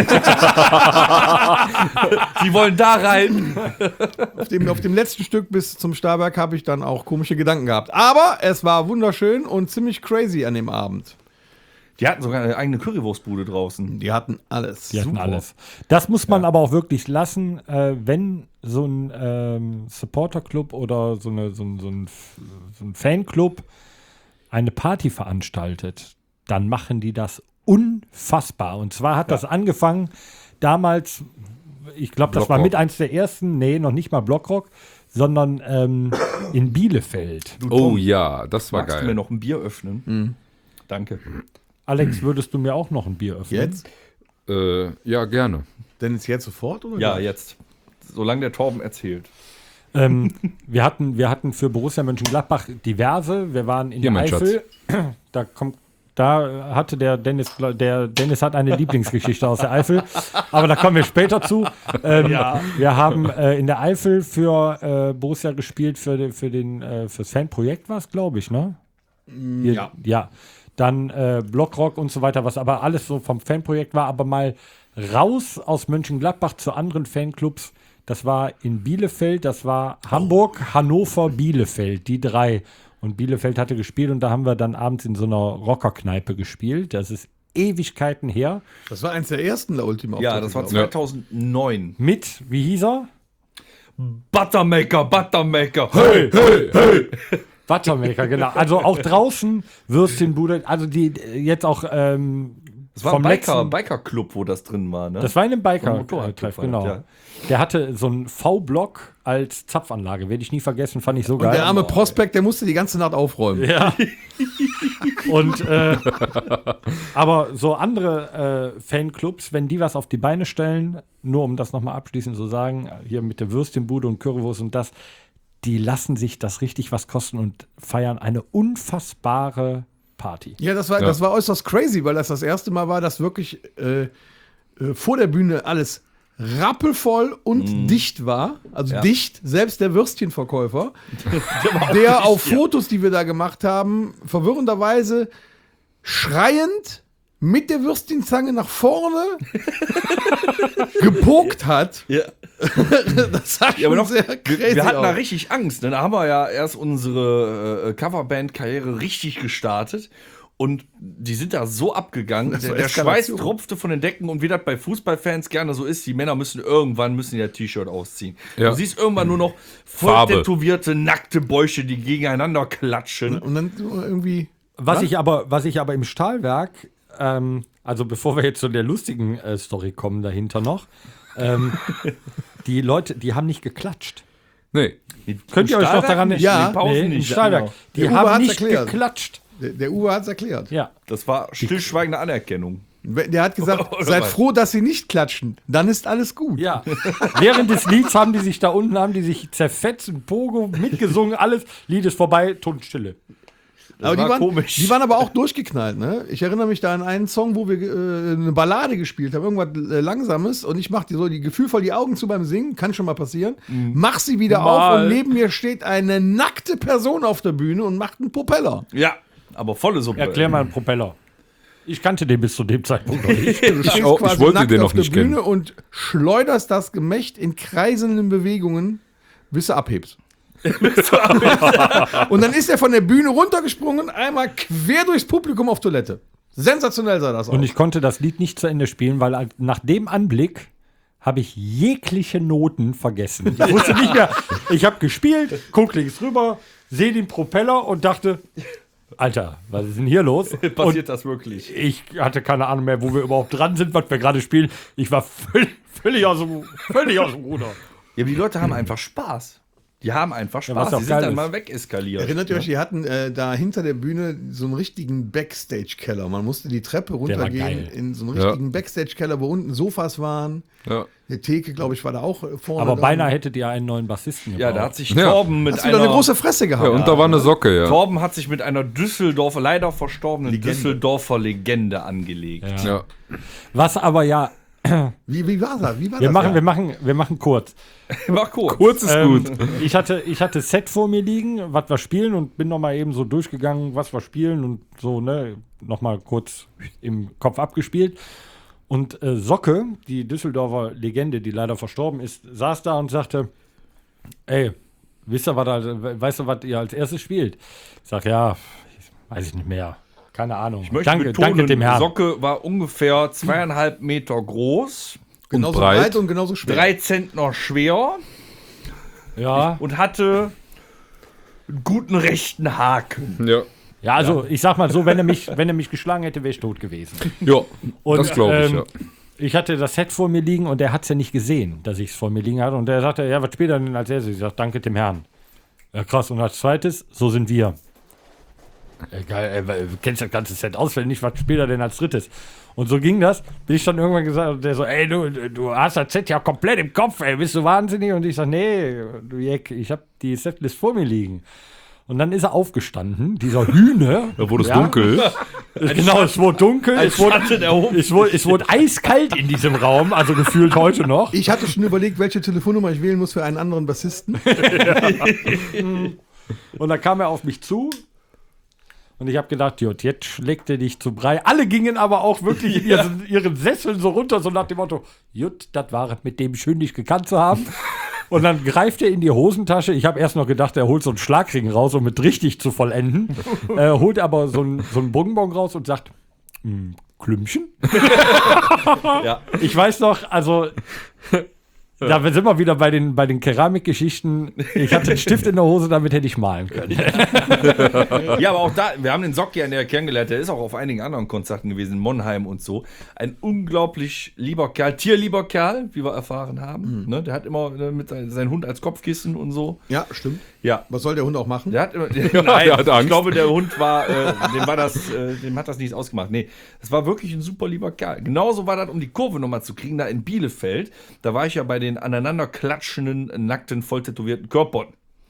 Sie wollen da rein. Auf dem, auf dem letzten Stück bis zum Stahlwerk habe ich dann auch komische Gedanken gehabt. Aber es war wunderschön und ziemlich crazy an dem Abend. Die hatten sogar eine eigene Currywurstbude draußen. Die hatten alles. Die hatten Super. alles. Das muss man aber auch wirklich lassen, äh, wenn so ein ähm, Supporterclub oder so, eine, so, ein, so, ein, so ein Fanclub eine Party veranstaltet, dann machen die das unfassbar. Und zwar hat das angefangen damals, ich glaube, das war Blockrock. mit eins der ersten, nee, noch nicht mal Blockrock, sondern ähm, in Bielefeld. Du, Oh Tom, ja, das war magst du mir geil. noch ein Bier öffnen? Danke. Alex, würdest du mir auch noch ein Bier öffnen? Jetzt? Äh, ja, gerne. Denn ist jetzt sofort? Oder Ja, gleich? jetzt. Solange der Torben erzählt. Ähm, wir, hatten, wir hatten für Borussia Mönchengladbach diverse. Wir waren in Hier, der mein Eifel. Da kommt, da hatte der Dennis, der Dennis hat eine Lieblingsgeschichte aus der Eifel, aber da kommen wir später zu. Ähm, Wir haben äh, in der Eifel für äh, Borussia gespielt, für, den- für den, äh, fürs Fanprojekt war es, glaube ich, ne? Hier, ja. Ja. Dann äh, Blockrock und so weiter, was aber alles so vom Fanprojekt war, aber mal raus aus Mönchengladbach zu anderen Fanclubs. Das war in Bielefeld, das war Hamburg, Hannover, Bielefeld, die drei. Und Bielefeld hatte gespielt und da haben wir dann abends in so einer Rockerkneipe gespielt. Das ist Ewigkeiten her. Das war eins der ersten der Ultima. Ja, das war Auftritte, zweitausendneun. Mit, wie hieß er? Buttermaker, Buttermaker. Hey! Buttermaker, genau. Also auch draußen Würstchenbude, also die äh, jetzt auch ähm, Das war ein vom Biker, letzten- Biker-Club, wo das drin war, ne? Das war in einem So ein Biker-Treff, Motorradclub genau. halt, ja. Der hatte so einen V-Block als Zapfanlage, werde ich nie vergessen, fand ich so Und geil. der arme Prospekt, der musste die ganze Nacht aufräumen. Ja. Und äh, aber so andere äh, Fanclubs, wenn die was auf die Beine stellen, nur um das nochmal abschließend zu sagen, hier mit der Würstchenbude und Currywurst und das, die lassen sich das richtig was kosten und feiern eine unfassbare Party. Ja, das war, Ja. das war äußerst crazy, weil das das erste Mal war, dass wirklich äh, äh, vor der Bühne alles rappelvoll und dicht war. Also Ja. dicht, selbst der Würstchenverkäufer, der auf Fotos, die wir da gemacht haben, verwirrenderweise schreiend mit der Würstchenzange nach vorne gepokt hat. Ja. Das sah Ja, aber schon noch, sehr wir, crazy wir hatten da aus. richtig Angst. Ne? Da haben wir ja erst unsere äh, Coverband-Karriere richtig gestartet. Und die sind da so abgegangen. Das Der, war der Schweiß Eskalation. tropfte von den Decken. Und wie das bei Fußballfans gerne so ist, die Männer müssen irgendwann müssen ihr T-Shirt ausziehen. Ja. Du siehst irgendwann nur noch voll Farbe. tätowierte, nackte Bäuche, die gegeneinander klatschen. Und dann so irgendwie. Was ich aber, was ich aber im Stahlwerk, ähm, also bevor wir jetzt zu der lustigen äh, Story kommen dahinter noch, ähm, die Leute, die haben nicht geklatscht. Nee. Könnt ihr euch noch daran nicht? Ja. in den Pausen Nee, im nicht. Stahlwerk. Genau. Die Der Uwe haben hat's nicht erklärt. geklatscht. Der, der Uwe hat es erklärt. Ja. Das war stillschweigende Anerkennung. Der hat gesagt, Oder seid was? froh, dass sie nicht klatschen. Dann ist alles gut. Ja. Während des Lieds haben die sich da unten, haben die sich zerfetzt, ein Pogo, mitgesungen, alles. Lied ist vorbei, Totenstille. Das aber die war waren, komisch. die waren aber auch durchgeknallt, ne? Ich erinnere mich da an einen Song, wo wir äh, eine Ballade gespielt haben, irgendwas äh, Langsames, und ich mache so die gefühlvoll die Augen zu beim Singen, kann schon mal passieren. Mach sie wieder Mal. auf und neben mir steht eine nackte Person auf der Bühne und macht einen Propeller. Ja, aber volle Suppe. Erklär mal einen Propeller. Ich kannte den bis zu dem Zeitpunkt noch nicht. Du stehst auch- ich wollte nackt den auf noch nicht der Bühne kennen. und schleuderst das Gemächt in kreiselnden Bewegungen, bis du abhebst. Und dann ist er von der Bühne runtergesprungen, einmal quer durchs Publikum auf Toilette. Sensationell sah das aus. Und ich konnte das Lied nicht zu Ende spielen, weil nach dem Anblick habe ich jegliche Noten vergessen. Ich wusste nicht mehr. Ich habe gespielt, guck links rüber, sehe den Propeller und dachte, Alter, was ist denn hier los? Passiert das wirklich? Ich hatte keine Ahnung mehr, wo wir überhaupt dran sind, was wir gerade spielen. Ich war völlig, völlig, aus, dem, völlig aus dem Ruder. Ja, aber die Leute haben einfach Spaß. Die haben einfach was Spaß. auch die sind geil dann ist. mal wegeskaliert. Erinnert ihr euch, die hatten äh, da hinter der Bühne so einen richtigen Backstage-Keller. Man musste die Treppe war runtergehen geil. in so einen Ja. richtigen Backstage-Keller, wo unten Sofas waren. Ja. Eine Theke, glaube ich, war da auch äh, vorne. Aber dran. beinahe hättet ihr einen neuen Bassisten Ja, gebraucht. da hat sich Ja. Torben mit Hast du da einer eine große Fresse gehabt? Ja, und da war eine Socke, ja. Torben hat sich mit einer Düsseldorfer, leider verstorbenen Legende. Düsseldorfer Legende angelegt. Ja. Was aber ja, Wie, wie war das? Wie war wir das? machen, Ja. wir machen, wir machen kurz. War kurz. Kurz ist Ähm, gut. ich, hatte, ich hatte Set vor mir liegen, was wir spielen, und bin nochmal eben so durchgegangen, was wir spielen und so, ne, nochmal kurz im Kopf abgespielt. Und äh, Socke, die Düsseldorfer Legende, die leider verstorben ist, saß da und sagte, ey, wisst ihr, was, da- weißt du, was ihr als erstes spielt? Ich sag, ja, weiß ich nicht mehr. Keine Ahnung. Ich möchte danke, betonen, danke dem Herrn. Socke war ungefähr zweieinhalb Meter groß, genauso breit. breit und genauso schwer. drei Zentner schwer Ja. und hatte einen guten rechten Haken. Ja. Ja, also ich sag mal so, wenn er mich, wenn er mich geschlagen hätte, wäre ich tot gewesen. Ja, Und, das glaube ich, ähm, ja. Ich hatte das Set vor mir liegen und der hat es ja nicht gesehen, dass ich es vor mir liegen hatte. Und der sagte, ja, was spielt er denn als erstes? Ich sag, danke dem Herrn. Ja, krass. Und als zweites, so sind wir. Ja, geil, ey, du kennst das ganze Set auswendig, was spielt er denn als drittes? Und so ging das, bis ich dann irgendwann gesagt habe, der so, ey, du, du hast das Set ja komplett im Kopf, ey, bist du wahnsinnig? Und ich sag, nee, du Jeck, ich habe die Setlist vor mir liegen. Und dann ist er aufgestanden, dieser Hühne. Da wurde es Ja. dunkel. Genau, es wurde dunkel, es wurde, Schatten erhoben. es, wurde, es wurde eiskalt in diesem Raum, also gefühlt heute noch. Ich hatte schon überlegt, welche Telefonnummer ich wählen muss für einen anderen Bassisten. Und dann kam er auf mich zu und ich habe gedacht, Jut, jetzt schlägt er dich zu Brei. Alle gingen aber auch wirklich in ihren, ihren Sesseln so runter, so nach dem Motto, Jut, das war es, mit dem schön dich gekannt zu haben. Und dann greift er in die Hosentasche. Ich habe erst noch gedacht, er holt so einen Schlagring raus, um mit richtig zu vollenden. äh, holt aber so einen so einen Bonbon raus und sagt, "Hm, Klümpchen? Ja. Ich weiß noch, also da sind wir wieder bei den, bei den Keramikgeschichten. Ich hatte einen Stift in der Hose, damit hätte ich malen können. Ja, aber auch da, wir haben den Sock ja näher kennengelernt, der ist auch auf einigen anderen Konzerten gewesen, in Monheim und so. Ein unglaublich lieber Kerl, tierlieber Kerl, wie wir erfahren haben. Ne, der hat immer äh, mit sein, seinen Hund als Kopfkissen und so. Ja, stimmt. Ja. Was soll der Hund auch machen? Der hat immer, nein, der hat Angst. ich glaube, der Hund war, äh, dem war das, äh, dem hat das nichts ausgemacht. Nee, das war wirklich ein super lieber Kerl. Genauso war das, um die Kurve nochmal zu kriegen, da in Bielefeld. Da war ich ja bei den aneinander klatschenden, nackten, voll tätowierten Körpern.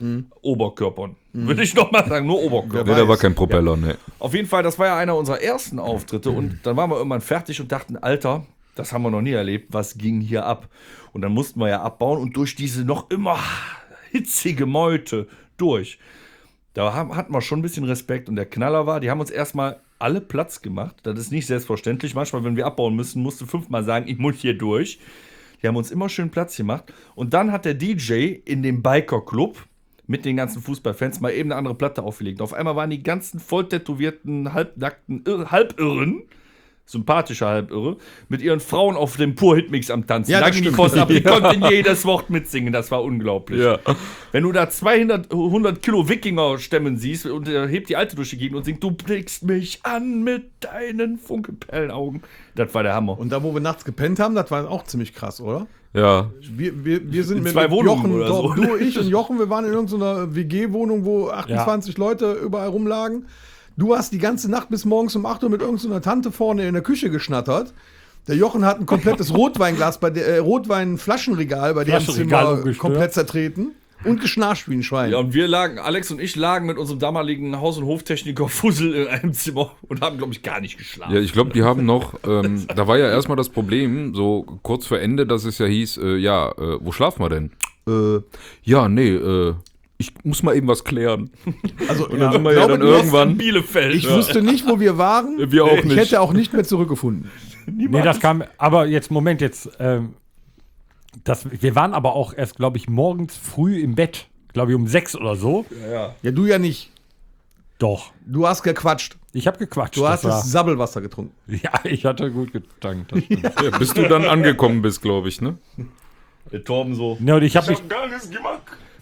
Oberkörpern. Würde ich noch mal sagen, nur Oberkörper. Nee, da war kein Propeller, ne. Auf jeden Fall, das war ja einer unserer ersten Auftritte und dann waren wir irgendwann fertig und dachten, Alter, das haben wir noch nie erlebt, was ging hier ab? Und dann mussten wir ja abbauen und durch diese noch immer hitzige Meute durch. Da haben, hatten wir schon ein bisschen Respekt und der Knaller war, die haben uns erstmal alle Platz gemacht. Das ist nicht selbstverständlich. Manchmal, wenn wir abbauen müssen, musst du fünfmal sagen, ich muss hier durch. Die haben uns immer schön Platz gemacht. Und dann hat der D J in dem Biker-Club mit den ganzen Fußballfans mal eben eine andere Platte aufgelegt. Auf einmal waren die ganzen voll tätowierten, halbnackten Irr- Halbirren, sympathische Halbirre, mit ihren Frauen auf dem Pur-Hitmix am Tanzen. Ja, da das ging die stimmt. Post ab. Die konnten jedes Wort mitsingen. Das war unglaublich. Ja. Wenn du da zweihundert hundert Kilo Wikinger stemmen siehst und er hebt die Alte durch die Gegend und singt, du blickst mich an mit deinen Funkepellenaugen. Das war der Hammer. Und da, wo wir nachts gepennt haben, das war auch ziemlich krass, oder? Ja. Wir, wir, wir sind In mit, zwei mit Wohnungen Jochen, oder doch, so. du, ich und Jochen, wir waren in irgendeiner W G-Wohnung, wo achtundzwanzig Leute überall rumlagen. Du hast die ganze Nacht bis morgens um acht Uhr mit irgendeiner Tante vorne in der Küche geschnattert. Der Jochen hat ein komplettes Rotweinglas, bei der, äh, Rotweinflaschenregal bei dem Flaschenregal Zimmer ungestört. komplett zertreten und geschnarcht wie ein Schwein. Ja, und wir lagen, Alex und ich lagen mit unserem damaligen Haus- und Hoftechniker Fussel in einem Zimmer und haben, glaube ich, gar nicht geschlafen. Ja, ich glaube, die haben noch, ähm, da war ja erstmal das Problem, so kurz vor Ende, dass es ja hieß, äh, ja, äh, wo schlafen wir denn? Äh, ja, nee, äh, ich muss mal eben was klären. Also, Und dann sind wir ja dann mir, irgendwann, Bielefeld. ich wusste nicht, wo wir waren. Wir auch Ich nicht. hätte auch nicht mehr zurückgefunden. Nee, das kam, aber jetzt, Moment, jetzt, ähm, das, wir waren aber auch erst, glaube ich, morgens früh im Bett, glaube ich, um sechs oder so. Ja, du ja nicht. Doch, Du hast gequatscht. ich habe gequatscht. Du das hast war, das Sabbelwasser getrunken. ja, ich hatte gut getankt. Das stimmt. ja, bis du dann angekommen bist, glaube ich, ne? Der Torben so. Ja, und ich habe mich, Gar nichts gemacht.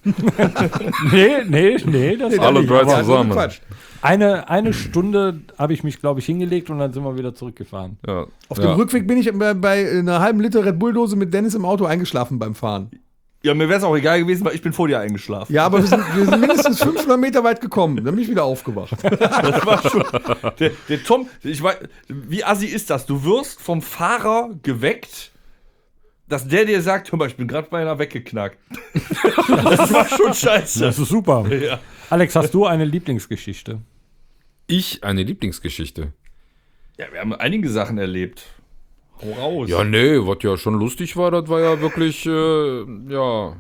nee, nee, nee, das war Alle nicht, drei aber zusammen. gequatscht. eine, eine Stunde habe ich mich, glaube ich, hingelegt und dann sind wir wieder zurückgefahren. Ja. Auf ja. dem Rückweg bin ich bei, bei einer halben Liter Red Bull-Dose mit Dennis im Auto eingeschlafen beim Fahren. Ja, mir wäre es auch egal gewesen, weil ich bin vor dir eingeschlafen. Ja, aber wir sind, wir sind mindestens fünfhundert Meter weit gekommen. Dann bin ich wieder aufgewacht. Das war schon. Der, der Tom, ich weiß, wie assi ist das? Du wirst vom Fahrer geweckt, dass der dir sagt, hör mal, ich bin gerade beinahe weggeknackt. Das war schon scheiße. Das ist super. Ja. Alex, hast du eine Lieblingsgeschichte? Ich eine Lieblingsgeschichte. Ja, wir haben einige Sachen erlebt. Hau raus. Ja, nee, was ja schon lustig war, das war ja wirklich, äh, ja.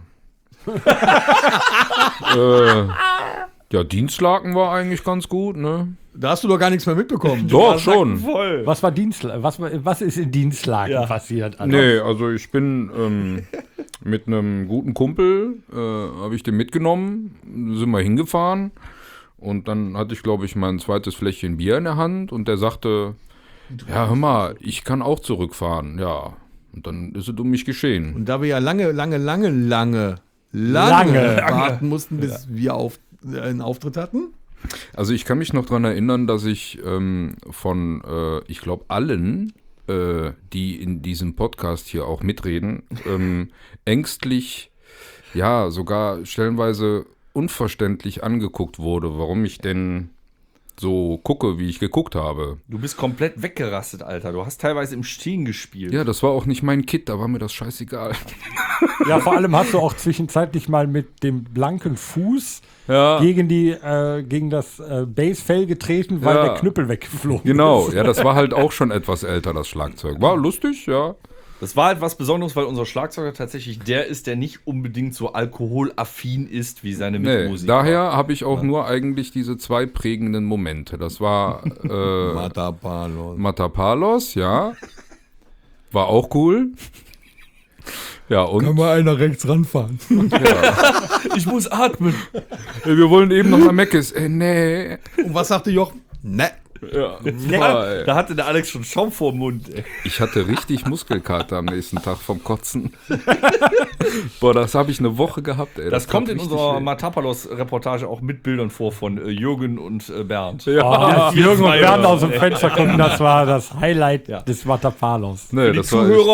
äh, ja, Dienstlaken war eigentlich ganz gut, ne? Da hast du doch gar nichts mehr mitbekommen. Doch, schon. Voll. Was war Dienstla was, war- was ist in Dienstlagen Ja. passiert? Alter? Nee, also ich bin ähm, mit einem guten Kumpel, äh, habe ich den mitgenommen, sind wir hingefahren und dann hatte ich, glaube ich, mein zweites Fläschchen Bier in der Hand und der sagte, ja, hör mal, ich kann auch zurückfahren, ja. Und dann ist es um mich geschehen. Und da wir ja lange, lange, lange, lange, lange, Lange. warten mussten, bis wir auf, äh, einen Auftritt hatten. Also ich kann mich noch dran erinnern, dass ich ähm, von, äh, ich glaube, allen, äh, die in diesem Podcast hier auch mitreden, ähm, ängstlich, ja, sogar stellenweise unverständlich angeguckt wurde, warum ich denn so gucke, wie ich geguckt habe. Du bist komplett weggerastet, Alter. Du hast teilweise im Stehen gespielt. Ja, das war auch nicht mein Kit, da war mir das scheißegal. Ja, vor allem hast du auch zwischenzeitlich mal mit dem blanken Fuß Ja, gegen, die, äh, gegen das äh, Bassfell getreten, weil Ja. der Knüppel weggeflogen genau. ist. Ja, das war halt auch schon etwas älter, das Schlagzeug. War lustig, ja. Das war halt was Besonderes, weil unser Schlagzeuger tatsächlich der ist, der nicht unbedingt so alkoholaffin ist wie seine Nee, Mitmusiker. daher habe ich auch nur eigentlich diese zwei prägenden Momente. Das war äh, Matapalos. Matapalos, ja. War auch cool. Ja, und mal einer rechts ranfahren? Ich muss atmen. äh, wir wollen eben noch mal Meckes. Äh, nee. Und was sagte Jochen? Ne. Ja, Ja, war, ey. da hatte der Alex schon Schaum vor dem Mund. Ey. Ich hatte richtig Muskelkater am nächsten Tag vom Kotzen. Boah, das habe ich eine Woche gehabt, ey. Das, kommt tat in richtig unserer weh. Matapalos-Reportage auch mit Bildern vor von äh, Jürgen und äh, Bernd. Oh, Ja. als Jürgen und zwei Bernd Euro. aus dem Fenster gucken, das war das Highlight des Matapalos. Nee, Für die das war echt, Zuhörer,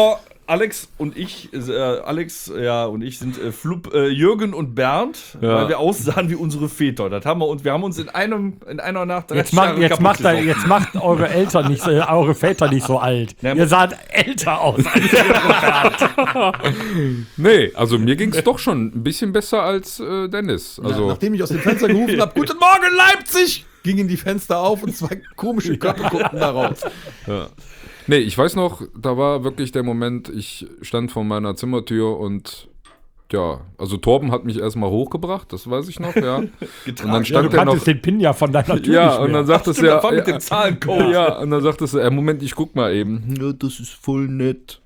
Alex und ich, äh, Alex ja, und ich sind äh, Flup, äh, Jürgen und Bernd, Ja. weil wir aussahen wie unsere Väter. Das haben wir uns, wir haben uns in einem, in einer Nacht Jetzt, macht, jetzt, macht er, jetzt macht eure Eltern nicht so, eure Väter nicht so alt. Ja, Ihr saht älter aus. Nee, also mir ging es doch schon ein bisschen besser als äh, Dennis. Also, Also, nachdem ich aus dem Fenster gerufen habe, guten Morgen Leipzig, gingen die Fenster auf und zwei komische Köpfe guckten da raus. nee, ich weiß noch, da war wirklich der Moment, ich stand vor meiner Zimmertür und ja, also Torben hat mich erstmal hochgebracht, das weiß ich noch, ja. Und dann Ja, du stand er noch. kanntest den Pin ja von deiner Tür Ja, nicht und mehr. dann sagte Stimmt, er, das war mit ja, dem Zahlencode. ja, und dann sagte er, Moment, ich guck mal eben. Ja, das ist voll nett.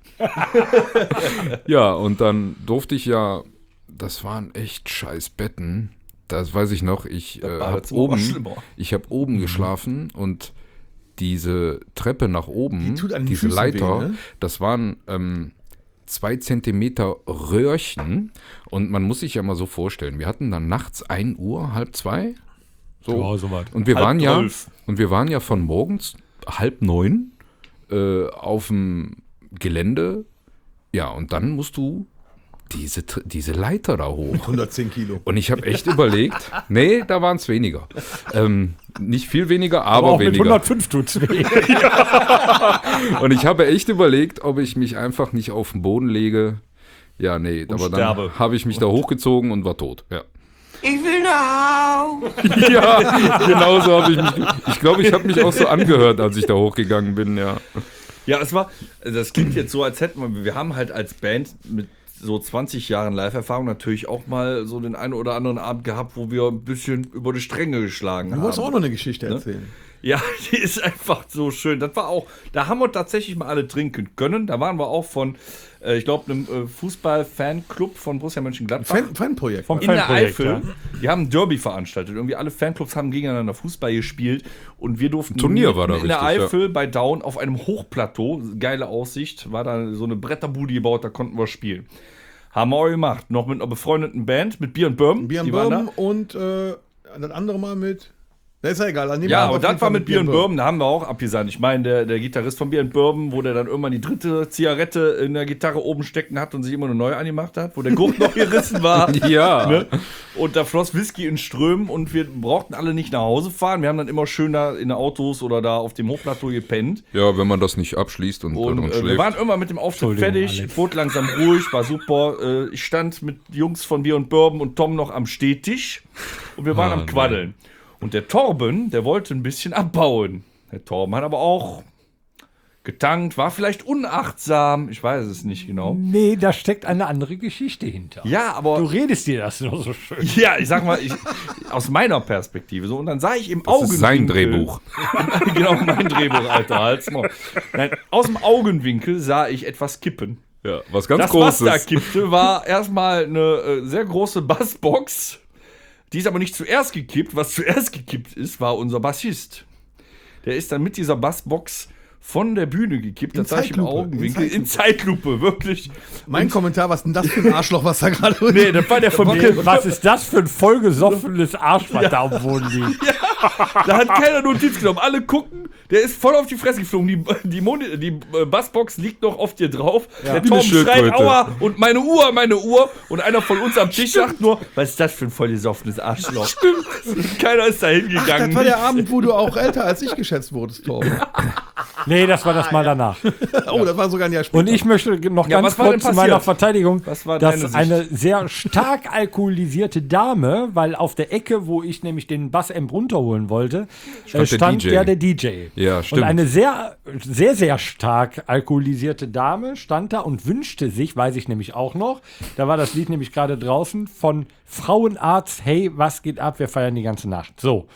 Ja, und dann durfte ich ja, das waren echt scheiß Betten. Das weiß ich noch, ich äh, habe Badezimmer war oben, schlimmer. ich habe oben geschlafen und diese Treppe nach oben, Die tut an den diese Füßen Leiter, weh, ne? das waren ähm, zwei Zentimeter Röhrchen und man muss sich ja mal so vorstellen, wir hatten dann nachts ein Uhr, halb zwei, so, Ja, so weit. und wir Halb waren ja zwölf. und wir waren ja von morgens halb neun äh, auf dem Gelände, ja, und dann musst du diese, Tr- diese Leiter da hoch. hundertzehn Kilo. Und ich habe echt überlegt, nee, da waren es weniger. Ähm, nicht viel weniger, aber, Aber auch mit weniger. hundertfünf tut's weh. Und ich habe echt überlegt, ob ich mich einfach nicht auf den Boden lege. Ja, nee, aber sterbe. dann habe ich mich da hochgezogen und war tot. Ja. Ich will nach Hause. Ja, genau so habe ich mich. ge- Ich glaube, ich habe mich auch so angehört, als ich da hochgegangen bin, ja. Ja, es war, das klingt jetzt so, als hätten wir, wir haben halt als Band mit so zwanzig Jahren Live-Erfahrung natürlich auch mal so den einen oder anderen Abend gehabt, wo wir ein bisschen über die Stränge geschlagen Du haben. wolltest auch noch eine Geschichte erzählen. Ja, die ist einfach so schön. Das war auch, da haben wir tatsächlich mal alle trinken können. Da waren wir auch von, äh, ich glaube, einem äh, Fußball-Fanclub von Borussia Mönchengladbach. Fan, Fanprojekt. Vom in der Fanprojekt, Eifel. ja. Die haben ein Derby veranstaltet. Irgendwie alle Fanclubs haben gegeneinander Fußball gespielt und wir durften Turnier war da in der richtig, ja. Eifel bei Down auf einem Hochplateau, geile Aussicht, war da so eine Bretterbude gebaut, da konnten wir spielen. Haben wir auch gemacht. Noch mit einer befreundeten Band, mit Bier und Bourbon. Bier und Die waren da. Bourbon und äh, das andere Mal mit. Das ist ja egal. An dem Ja, Abend auf und das jeden war Fall mit Bier und Bourbon, da haben wir auch abgesandt. Ich meine, der, der Gitarrist von Bier und Bourbon, wo der dann irgendwann die dritte Zigarette in der Gitarre oben stecken hat und sich immer eine neue angemacht hat, wo der Gurt noch gerissen war. Ja. Ne? Und da floss Whisky in Strömen und wir brauchten alle nicht nach Hause fahren. Wir haben dann immer schön da in den Autos oder da auf dem Hochplateau gepennt. Ja, wenn man das nicht abschließt und, Und und äh, wir schläft. waren immer mit dem Auftritt Entschuldigung, fertig, Alex. wurde langsam ruhig, war super. Äh, ich stand mit Jungs von Bier und Bourbon und Tom noch am Stehtisch und wir waren Ah, am Quaddeln. Und der Torben, der wollte ein bisschen abbauen. Der Torben hat aber auch getankt, war vielleicht unachtsam, ich weiß es nicht genau. Nee, da steckt eine andere Geschichte hinter. Ja, aber Du redest dir das nur so schön. ja, ich sag mal, ich, aus meiner Perspektive so. Und dann sah ich im Das Augenwinkel. ist sein Drehbuch. Genau, mein Drehbuch, Alter. Halt's mal. Nein, aus dem Augenwinkel sah ich etwas kippen. Ja, was ganz Das, was da Großes. kippte, war erstmal eine äh, sehr große Bassbox. Die ist aber nicht zuerst gekippt. Was zuerst gekippt ist, war unser Bassist. Der ist dann mit dieser Bassbox von der Bühne gekippt. In Das sah ich im Zeitlupe, Augenwinkel. in In Zeitlupe, wirklich. Mein Kommentar, was ist denn das für ein Arschloch, was da gerade Nee, das war der von mir. Was ist das für ein vollgesoffenes Arsch, was da am Boden liegt? Da hat keiner Notiz genommen. Alle gucken, der ist voll auf die Fresse geflogen. Die, die, Moni- die äh, Bassbox liegt noch auf dir drauf. Der Wie Tom eine schreit, Schildkröte. aua, und meine Uhr, meine Uhr. Und einer von uns am Tisch sagt nur, was ist das für ein vollgesoffenes Arschloch? Stimmt. Keiner ist da hingegangen. Das war der Abend, wo du auch älter als ich geschätzt wurdest, Torben. Nee, das war das mal danach. Oh, das war sogar ein Jahr später. Und ich möchte noch Ja, ganz was war denn kurz zu meiner passiert? Verteidigung, Was war deine dass Sicht? eine sehr stark alkoholisierte Dame, weil auf der Ecke, wo ich nämlich den Bassamp runterholen wollte, Stand äh, der stand D J. ja der D J. Ja, Und stimmt. eine sehr, sehr, sehr stark alkoholisierte Dame stand da und wünschte sich, weiß ich nämlich auch noch, da war das Lied nämlich gerade draußen, von Frauenarzt, hey, was geht ab, wir feiern die ganze Nacht. So.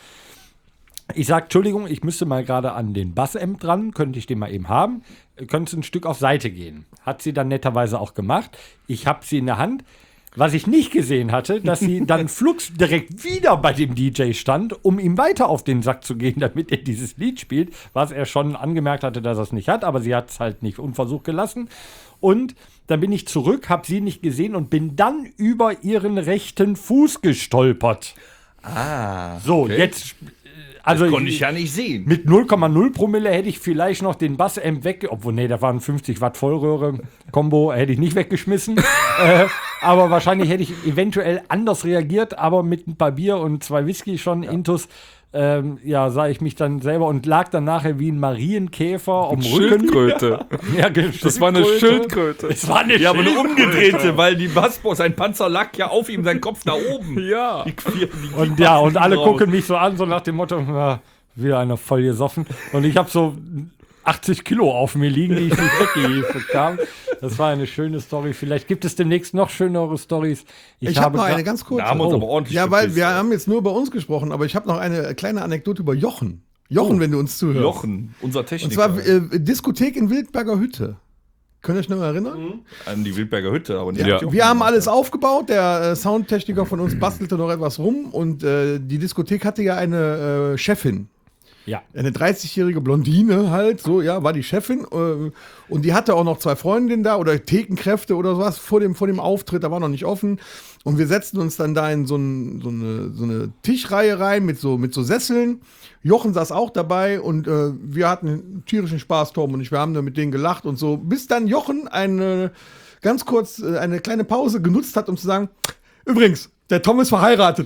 Ich sag, Entschuldigung, ich müsste mal gerade an den Bassamp dran, könnte ich den mal eben haben. Könnte ein Stück auf Seite gehen. Hat sie dann netterweise auch gemacht. Ich habe sie in der Hand. Was ich nicht gesehen hatte, dass sie dann flugs direkt wieder bei dem D J stand, um ihm weiter auf den Sack zu gehen, damit er dieses Lied spielt, was er schon angemerkt hatte, dass er es nicht hat, aber sie hat es halt nicht unversucht gelassen. Und dann bin ich zurück, habe sie nicht gesehen und bin dann über ihren rechten Fuß gestolpert. Ah. So, jetzt äh, Also Das konnte ich ja nicht sehen. Mit null Komma null Promille hätte ich vielleicht noch den Bass-Amp weg, obwohl, nee, da waren fünfzig Watt Vollröhre-Kombo, hätte ich nicht weggeschmissen. äh, aber wahrscheinlich hätte ich eventuell anders reagiert, aber mit ein paar Bier und zwei Whisky schon intus, ähm, ja, sah ich mich dann selber und lag dann nachher wie ein Marienkäfer am Rücken. Schildkröte. Ja, Das war eine Schildkröte. Es war eine Ja, aber eine Schildkröte. umgedrehte, weil die Bassboss, sein Panzer lag ja auf ihm, sein Kopf nach oben. Ja. Die, die, die Und ja, und alle raus. gucken mich so an, so nach dem Motto, ja, wieder einer voll gesoffen. Und ich habe so achtzig Kilo auf mir liegen, die ich nicht weggehieft kam. Das war eine schöne Story. Vielleicht gibt es demnächst noch schönere Stories. Ich, habe noch gra- eine ganz kurze. Da haben wir uns Oh. aber ordentlich Ja, weil gepisst, wir ey. haben jetzt nur über uns gesprochen, aber ich habe noch eine kleine Anekdote über Jochen. Jochen, wenn du uns zuhörst. Jochen, unser Und Techniker. zwar äh, Diskothek in Wildberger Hütte. Könnt ihr euch noch erinnern? An die Wildberger Hütte, aber nicht Ja. an Jochen. Wir haben alles aufgebaut, der äh, Soundtechniker von uns bastelte noch etwas rum und äh, die Diskothek hatte ja eine äh, Chefin. Ja. Eine dreißigjährige Blondine halt, so, ja, war die Chefin. Äh, und die hatte auch noch zwei Freundinnen da oder Thekenkräfte oder sowas vor dem, vor dem Auftritt, da war noch nicht offen. Und wir setzten uns dann da in so, ein, so, eine, so eine Tischreihe rein mit so, mit so Sesseln. Jochen saß auch dabei und äh, wir hatten tierischen Spaß, Torben und ich. Wir haben da mit denen gelacht und so. Bis dann Jochen eine, ganz kurz äh, eine kleine Pause genutzt hat, um zu sagen: Übrigens, der Tom ist verheiratet.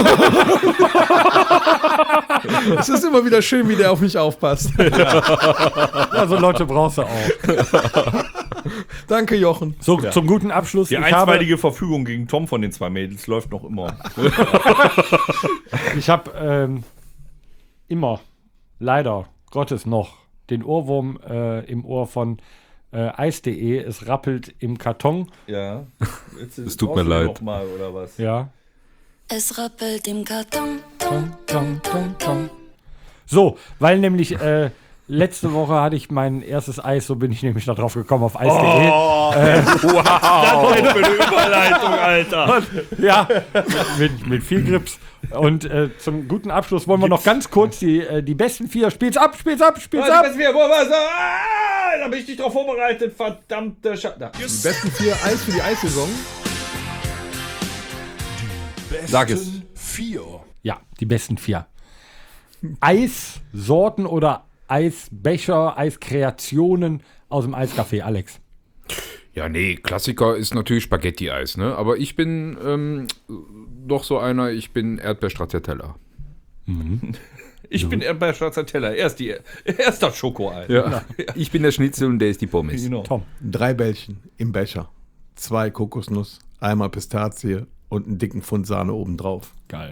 Es ist immer wieder schön, wie der auf mich aufpasst. Also Leute brauchst du auch. Danke, Jochen. So, zum guten Abschluss. Die ich habe, einstweilige Verfügung gegen Tom von den zwei Mädels läuft noch immer. ich habe ähm, immer, leider Gottes noch, den Ohrwurm äh, im Ohr von äh, eis punkt de. Es rappelt im Karton. Ja. Es tut mir leid. Noch mal, oder was? Ja. Es rappelt im Karton. Tom, Tom, Tom, Tom. So, weil nämlich äh, letzte Woche hatte ich mein erstes Eis, so bin ich nämlich da drauf gekommen auf eis punkt de. Oh, wow. Das ist für eine Überleitung, Alter. Ja, mit, mit viel Grips. Und äh, zum guten Abschluss wollen wir noch ganz kurz die, äh, die besten vier. Spiel's ab, spiel's ab, spiel's ab. Ah, da bin ich nicht drauf vorbereitet, verdammte Scheiße. Die besten vier Eis für die Eissaison. Sag es. Vier. Ja, die besten vier. Eissorten oder Eisbecher, Eiskreationen aus dem Eiscafé, Alex. Ja, nee, Klassiker ist natürlich Spaghetti-Eis, ne? Aber ich bin ähm, doch so einer, ich bin Erdbeer-Stracciatella. Ich bin bei Stracciatella. Erst, die, erst das Schokoeis. Ja. Ich bin der Schnitzel und der ist die Pommes. Genau. Tom. Drei Bällchen im Becher. Zwei Kokosnuss, einmal Pistazie und einen dicken Pfund Sahne obendrauf. Geil.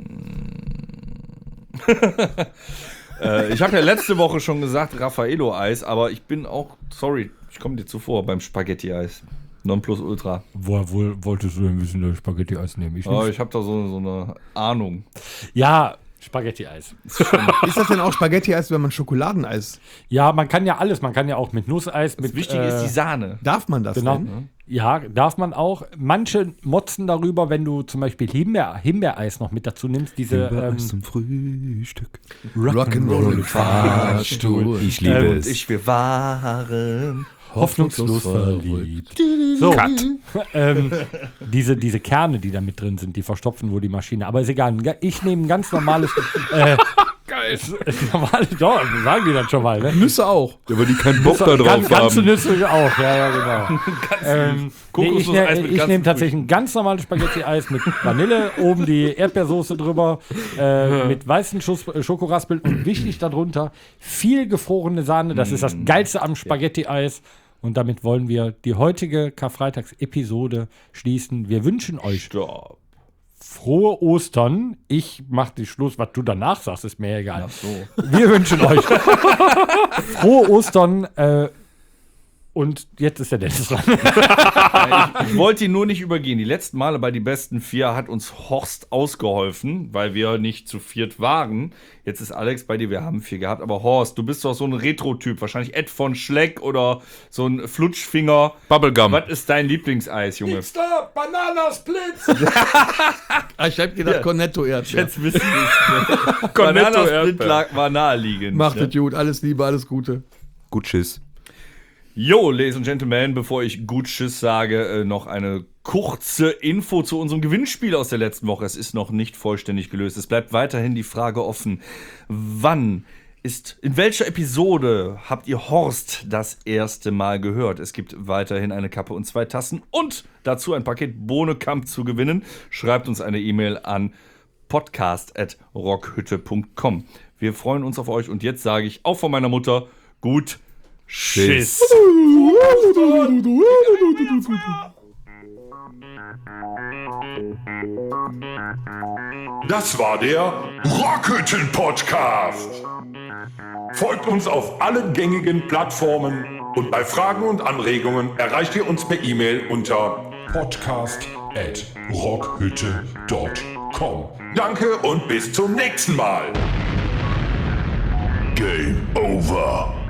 Äh, ich habe ja letzte Woche schon gesagt, Raffaello-Eis, aber ich bin auch, sorry, ich komme dir zuvor beim Spaghetti-Eis. Nonplusultra. Woher wohl wolltest du denn wissen, dass ich Spaghetti-Eis nehme? Ich Oh, nicht. ich habe da so, so eine Ahnung. Ja, Spaghetti-Eis. Ist das denn auch Spaghetti-Eis, wenn man Schokoladeneis? Ja, man kann ja alles. Man kann ja auch mit Nusseis, mit. Das Wichtige äh, ist die Sahne. Darf man das Genau. denn? Ja, darf man auch. Manche motzen darüber, wenn du zum Beispiel Himbeer, Himbeereis noch mit dazu nimmst. Diese ähm, zum Frühstück. Rock'n'Roll im Fahrstuhl. Ich liebe Ähm, es. Ich will waren. hoffnungslos verliebt. So, ähm, diese, diese Kerne, die da mit drin sind, die verstopfen wohl die Maschine. Aber ist egal. Ich nehme ein ganz normales. Äh, Geil. Normales, doch, sagen die dann schon mal, ne? Nüsse auch. Aber die keinen Bock da drauf Gan, ganze haben. Nüsse auch, ja, ja, genau. ähm, nee, ich Kokosnuss-Eis ne, mit ich ganzen nehme tatsächlich ein ganz normales Spaghetti-Eis mit Vanille, oben die Erdbeersoße drüber, äh, mit weißen Schuss, äh, Schokoraspeln und wichtig darunter viel gefrorene Sahne. Das ist das Geilste am Spaghetti-Eis. Und damit wollen wir die heutige Karfreitags-Episode schließen. Wir wünschen euch Stopp. frohe Ostern. Ich mache den Schluss, was du danach sagst, ist mir egal. Ach so. Wir wünschen euch frohe Ostern. Äh, und jetzt ist der Dennis dran. Ich wollte ihn nur nicht übergehen. Die letzten Male bei die besten vier hat uns Horst ausgeholfen, weil wir nicht zu viert waren. Jetzt ist Alex bei dir, wir haben vier gehabt. Aber Horst, du bist doch so ein Retro-Typ. Wahrscheinlich Ed von Schleck oder so ein Flutschfinger. Bubblegum. Was ist dein Lieblingseis, Junge? Hipster, Bananasplitz. Ah, ich hab gedacht, Cornetto Erdbeer. Jetzt wissen wir es. Cornetto Bananasplit Erdbeer. lag- war naheliegend. Macht ne? es gut, alles Liebe, alles Gute. Gut, tschüss. Jo, Ladies and Gentlemen, bevor ich gut Tschüss sage, äh, noch eine kurze Info zu unserem Gewinnspiel aus der letzten Woche. Es ist noch nicht vollständig gelöst. Es bleibt weiterhin die Frage offen, wann ist, in welcher Episode habt ihr Horst das erste Mal gehört? Es gibt weiterhin eine Kappe und zwei Tassen und dazu ein Paket Bohnekamp zu gewinnen. Schreibt uns eine E-Mail an podcast at rockhütte punkt com. Wir freuen uns auf euch und jetzt sage ich auch von meiner Mutter, gut Schiss. Das war der Rockhütten-Podcast. Folgt uns auf allen gängigen Plattformen und bei Fragen und Anregungen erreicht ihr uns per E-Mail unter podcast at rockhütte punkt com. Danke und bis zum nächsten Mal. Game over.